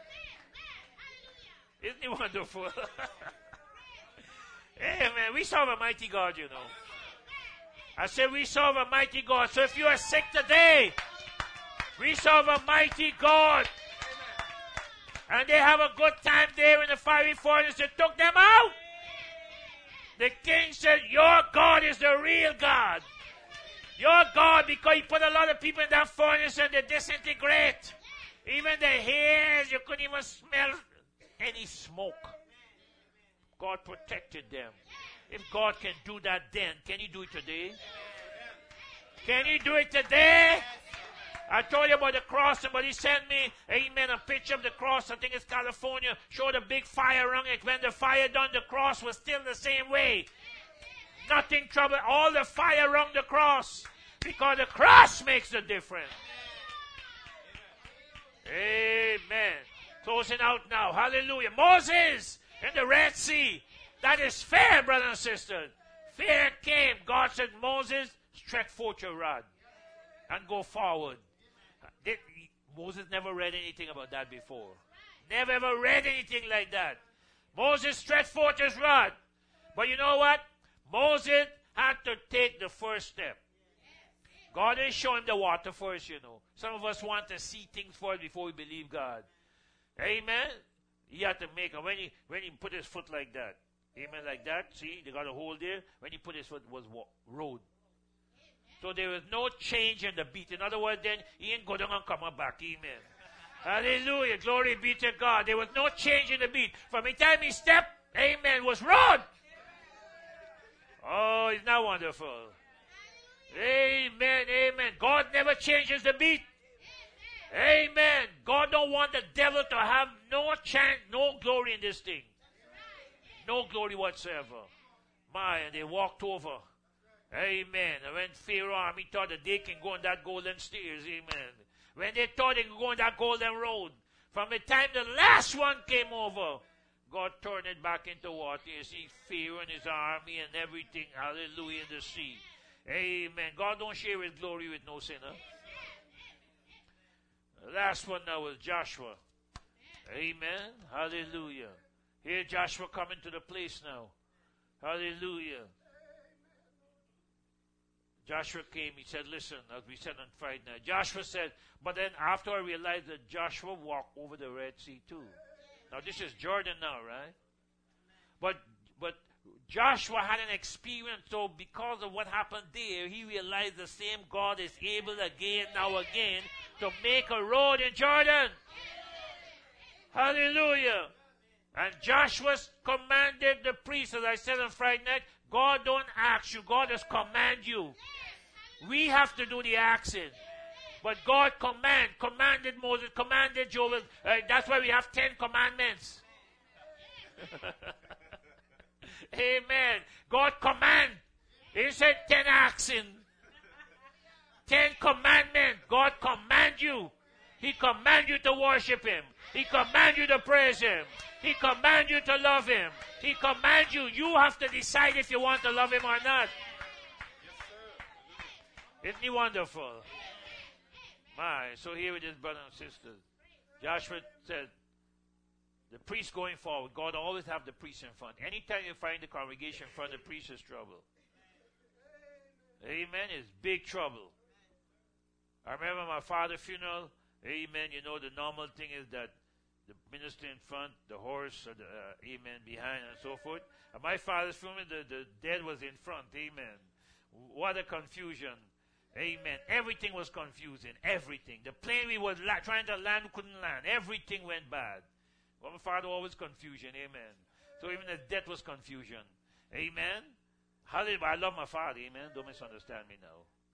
Isn't he wonderful? Amen. We serve a mighty God, you know. I said we serve a mighty God. So if you are sick today, we serve a mighty God. And they have a good time there in the fiery furnace. They took them out. The king said, your God is the real God. Your God, because he put a lot of people in that furnace and they disintegrate. Even the hairs, you couldn't even smell any smoke. God protected them. If God can do that then, can he do it today? Can he do it today? I told you about the cross. Somebody sent me, amen, a picture of the cross. I think it's California. Showed a big fire around it. When the fire done, the cross was still the same way. Nothing trouble. All the fire around the cross. Because the cross makes the difference. Amen. Closing out now. Hallelujah. Moses in the Red Sea. That is fair, brothers and sisters. Fear came. God said, Moses, stretch forth your rod and go forward. Did, Moses never read anything about that before. Never ever read anything like that. Moses stretched forth his rod. But you know what? Moses had to take the first step. God didn't show him the water first, you know. Some of us want to see things first before we believe God. Amen? He had to make it. When he, when he put his foot like that. Amen, like that. See, they got a hole there. When he put his foot, was road. So there was no change in the beat. In other words, then he ain't going down and come back. Amen. Hallelujah. Glory be to God. There was no change in the beat. From the time he stepped, amen, was road. Oh, isn't that wonderful? Amen, amen. God never changes the beat. Amen. God don't want the devil to have no chance, no glory in this thing. No glory whatsoever. My, and they walked over. Amen. And when Pharaoh army thought that they can go on that golden stairs, amen. When they thought they could go on that golden road, from the time the last one came over, God turned it back into water. You see Pharaoh and his army and everything. Hallelujah in the sea. Amen. God don't share his glory with no sinner. The last one now was Joshua. Amen. Hallelujah. Here Joshua coming to the place now. Hallelujah. Joshua came, he said, listen, as we said on Friday night. Joshua said, but then after I realized that Joshua walked over the Red Sea too. Now this is Jordan now, right? But but Joshua had an experience, so because of what happened there, he realized the same God is able again, now again, to make a road in Jordan. Hallelujah. And Joshua commanded the priests, as I said on Friday night, God don't ask you, God just command you. We have to do the asking. But God command, commanded Moses, commanded Joel. Uh, that's why we have ten commandments. Amen. God command. He said ten asking. Ten commandments. God command you. He command you to worship him. He command you to praise him. He command you to love him. He command you. You have to decide if you want to love him or not. Isn't he wonderful? My, so here it is, brothers and sisters. Joshua said, the priest going forward, God always have the priest in front. Anytime you find the congregation in front, the priest is trouble. Amen. It's big trouble. I remember my father's funeral. Amen. You know, the normal thing is that the minister in front, the horse, uh, the, uh, amen, behind, and so forth. And my father's funeral, the, the dead was in front. Amen. What a confusion. Amen. Everything was confusing. Everything. The plane we were la- trying to land, couldn't land. Everything went bad. Well, my father always confusion. Amen. So even the death was confusion. Amen. Hallelujah. I love my father. Amen. Don't misunderstand me now.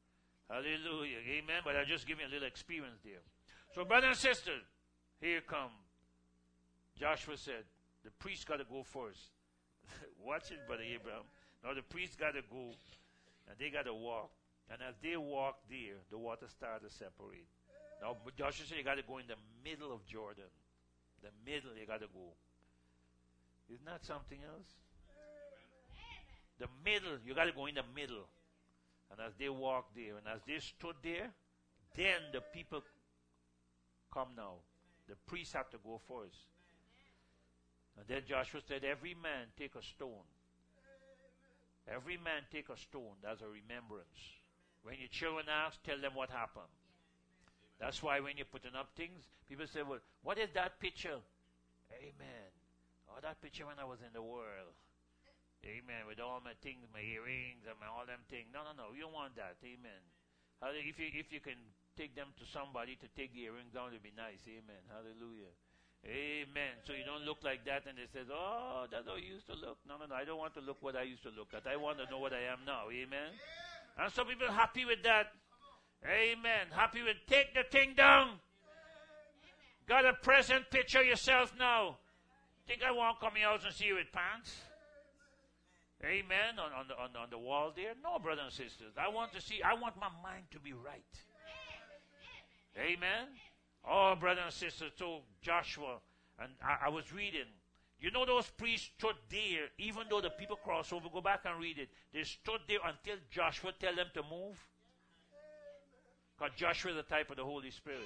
Hallelujah. Amen. But I'll just give you a little experience there. So, brothers and sisters, here come. Joshua said, the priest got to go first. Watch it, Brother Abraham. Now the priest got to go, and they got to walk. And as they walk there, the water started to separate. Now Joshua said, you got to go in the middle of Jordan. The middle, you got to go. Isn't that something else? The middle, you got to go in the middle. And as they walked there, and as they stood there, then the people come now. The priests have to go first. And then Joshua said, every man take a stone. Every man take a stone. That's a remembrance. When your children ask, tell them what happened. That's why when you're putting up things, people say, well, what is that picture? Amen. Oh, that picture when I was in the world. Amen. With all my things, my earrings and my, all them things. No, no, no. You don't want that. Amen. If you, if you can take them to somebody to take the earrings down, it'd be nice. Amen. Hallelujah. Amen. So you don't look like that and they says, oh, that's how you used to look. No, no, no. I don't want to look what I used to look at. I want to know what I am now. Amen. And some people are happy with that. Amen. Happy with take the thing down. Got a present picture yourself now. Think I won't come in your house and see you with pants? Amen. On, on, the, on, on the wall there. No, brothers and sisters. I want to see, I want my mind to be right. Amen. Oh, brothers and sisters, so Joshua, and I, I was reading. You know those priests stood there, even though the people crossed over. Go back and read it. They stood there until Joshua tell them to move. Because Joshua is the type of the Holy Spirit.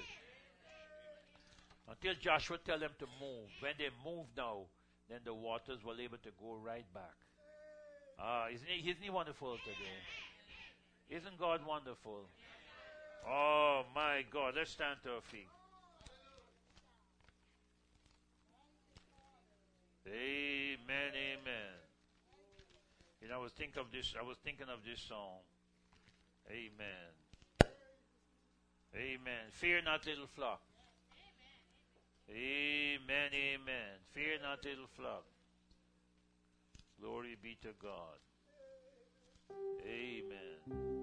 Until Joshua tell them to move. When they move now, then the waters were able to go right back. Ah, isn't he, isn't he wonderful today? Isn't God wonderful? Oh, my God. Let's stand to our feet. Amen, amen. You know, I was thinking of this. I was thinking of this song. Amen. Amen. Fear not, little flock. Amen, amen. Fear not, little flock. Glory be to God. Amen.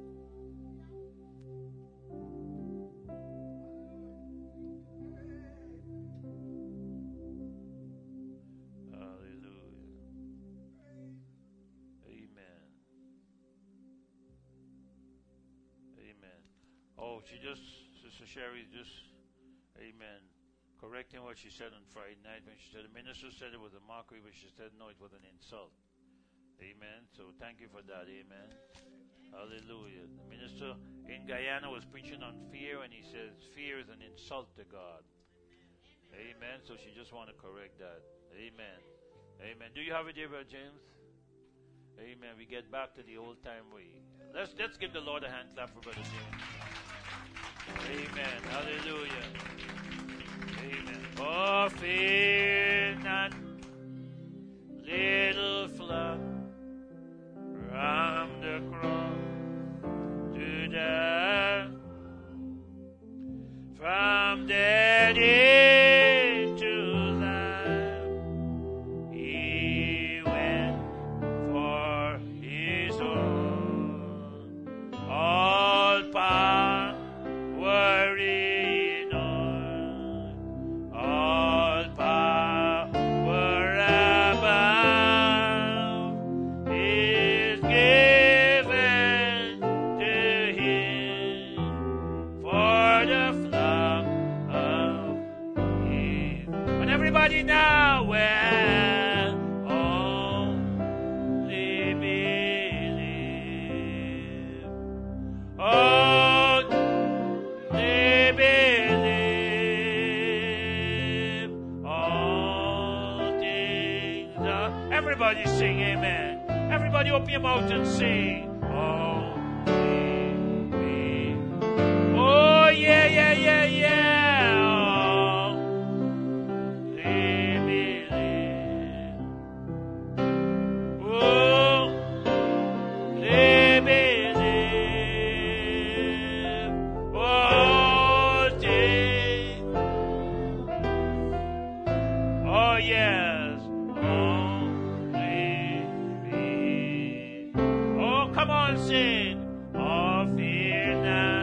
She just, Sister Sherry, just, amen, correcting what she said on Friday night when she said, the minister said it was a mockery, but she said, no, it was an insult. Amen. So thank you for that. Amen. Hallelujah. The minister in Guyana was preaching on fear, and he says, fear is an insult to God. Amen. So she just want to correct that. Amen. Amen. Do you have it there, Brother James? Amen. We get back to the old time way. Let's, let's give the Lord a hand clap for Brother James. Amen. Hallelujah. Amen. Oh, fear not, little flock, from the cross to death, from death into life, he went for his own. All power now where only believe, only believe, all things are. Everybody sing amen. Everybody open your mouth and sing. Only believe. Oh yeah, yeah, yeah, yeah. Sing, oh, fear not.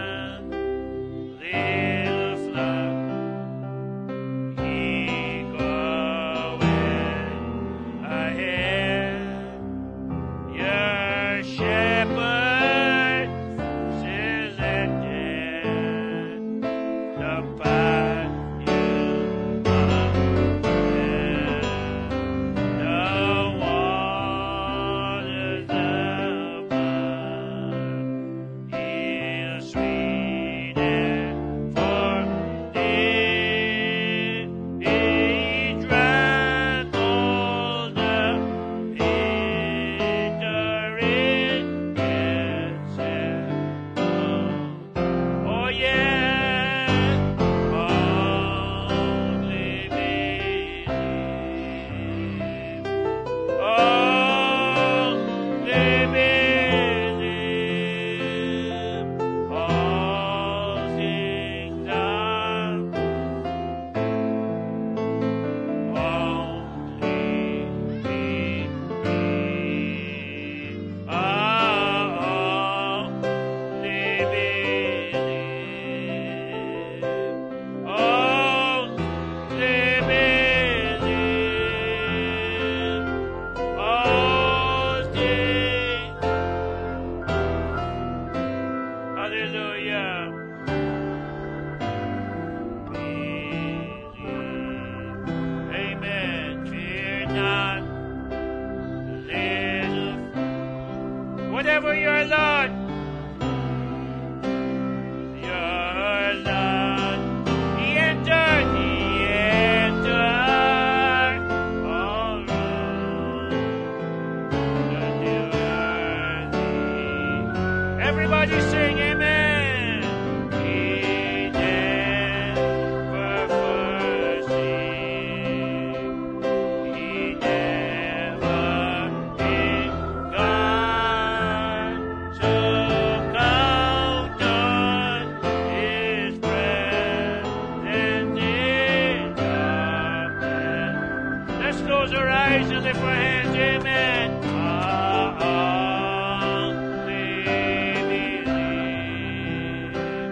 close our eyes and lift our hands. Amen. Ah, ah, they believe.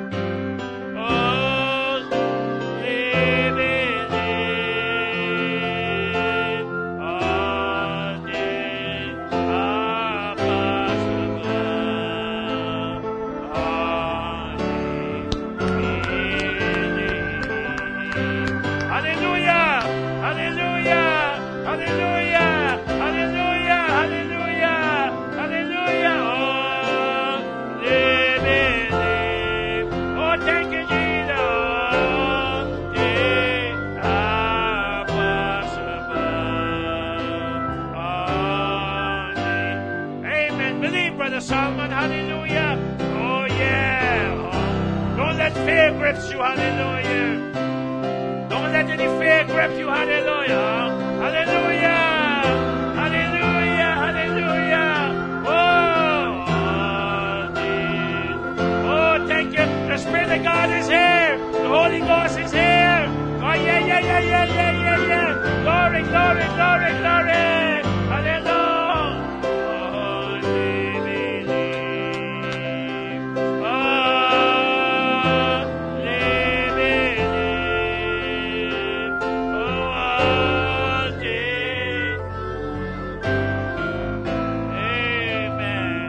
Oh, they believe. All things are possible. All things believe. Hallelujah! Hallelujah! Hallelujah! Hallelujah! Hallelujah! Hallelujah! Oh, they believe. Oh, thank you, Jesus. All things are possible. All things. Amen. Believe, Brother Solomon. Hallelujah. Oh, yeah. Oh, don't let fear grip you. Hallelujah. Don't let any fear grip you. Hallelujah. Hallelujah. Hallelujah. Hallelujah. Oh, oh, thank you. The Spirit of God is here. The Holy Ghost is here. Oh, yeah, yeah, yeah, yeah, yeah, yeah, yeah. Glory, glory, glory, glory. Hallelujah. Oh, they believe. Oh, they believe. Oh, they. Amen.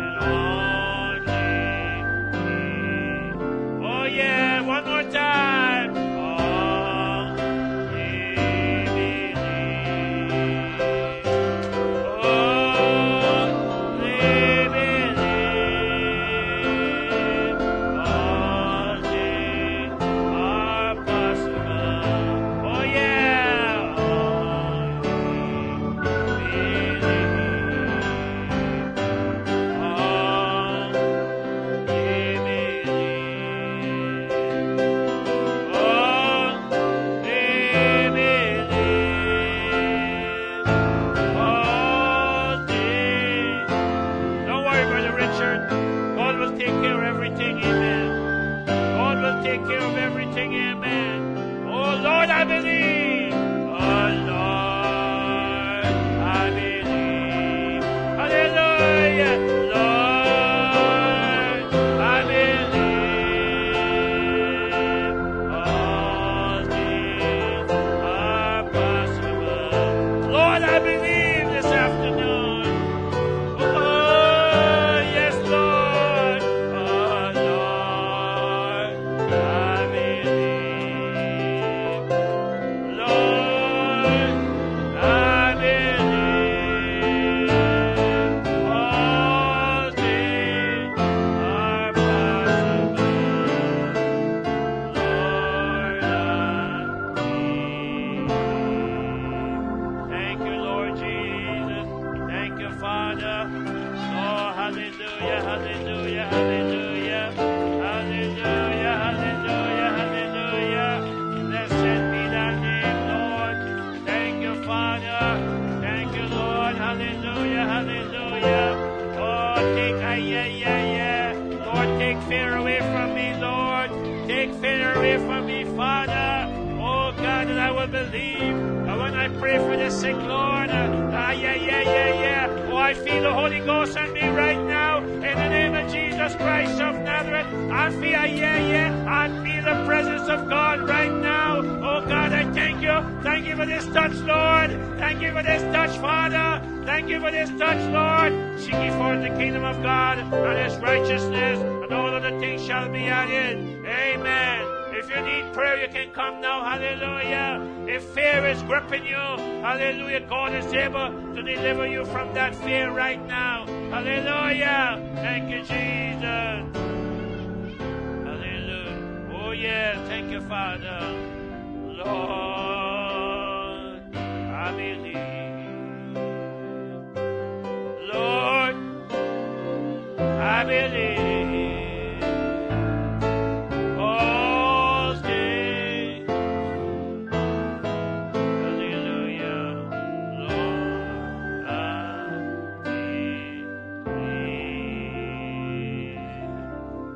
Oh, oh, yeah. One more time. Oh, they believe. Oh, they believe. All things are possible. Oh, yeah. Oh, they believe. Oh, they believe. Oh, they believe. All things. Don't worry, Brother Richard. God will take care of everything. Amen. God will take care of everything. Amen. Oh, Lord, I believe. Oh, Lord, I believe. Hallelujah. Lord, I believe. All things are possible. Lord, I believe this afternoon. Oh, yes, Lord. Oh, Lord, I believe. Lord, I believe. All things are possible. Lord, I believe. Thank you, Lord Jesus. Thank you, Father. Oh, hallelujah, hallelujah, hallelujah. Hallelujah, hallelujah, hallelujah. Blessed be thy name, Lord. Thank you, Father. Thank you, Lord. Hallelujah, hallelujah. Oh, take, ah, yeah, yeah, yeah. Lord, take fear away from me, Lord. Take fear away from me, Father. Oh, God, that I will believe. And when I pray for the sick, Lord, uh, ah, yeah, yeah, yeah, yeah. Oh, I feel the Holy Ghost on me right now. In the name of Jesus Christ of Nazareth, I feel, ah, yeah, yeah. I feel the presence of God right now. Oh, God, I thank you. Thank you for this touch, Lord. Thank you for this touch, Father. Thank you for this touch, Lord. Seek ye forth the kingdom of God and His righteousness, and all other things shall be added. Amen. If you need prayer, you can come now. Hallelujah. If fear is gripping you, hallelujah, God is able to deliver you from that fear right now. Hallelujah. Thank you, Jesus. Hallelujah. Oh, yeah. Thank you, Father. Lord, I believe. Lord, I believe.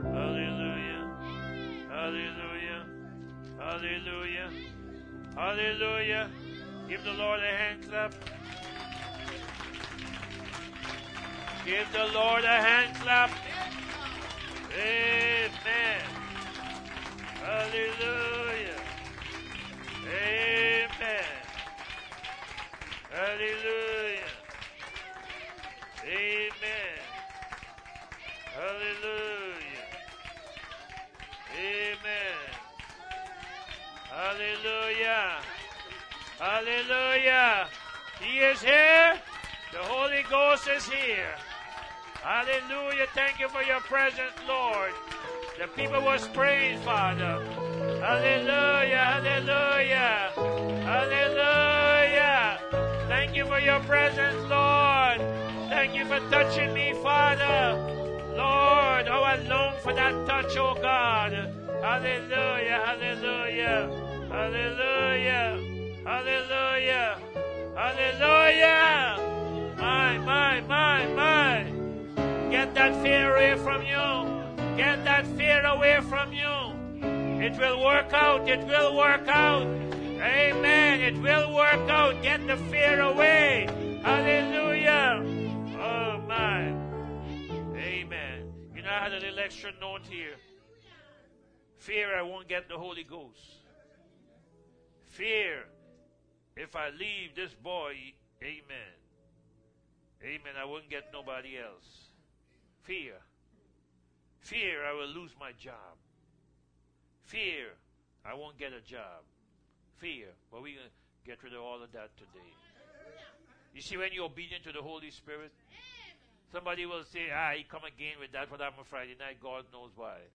Hallelujah. Give the Lord a hand clap. Give the Lord a hand clap. Amen. Hallelujah. Amen. Hallelujah. Amen. Hallelujah. Amen. Hallelujah. Hallelujah. He is here. The Holy Ghost is here. Hallelujah. Thank you for your presence, Lord. The people was praying, Father. Hallelujah. Hallelujah. Hallelujah. Thank you for your presence, Lord. Thank you for touching me, Father. Lord, how I long for that touch, oh God. Hallelujah. Hallelujah. Hallelujah. Hallelujah. Hallelujah. My, my, my, my. Get that fear away from you. Get that fear away from you. It will work out. It will work out. Amen. It will work out. Get the fear away. Hallelujah. Oh, my. Amen. You know, I had a little extra note here. Fear I won't get the Holy Ghost. Fear if I leave this boy, amen. Amen, I won't get nobody else. Fear. Fear I will lose my job. Fear I won't get a job. Fear. But we're going to get rid of all of that today. You see, when you're obedient to the Holy Spirit, somebody will say, ah, he come again with that, what happened Friday night, God knows why.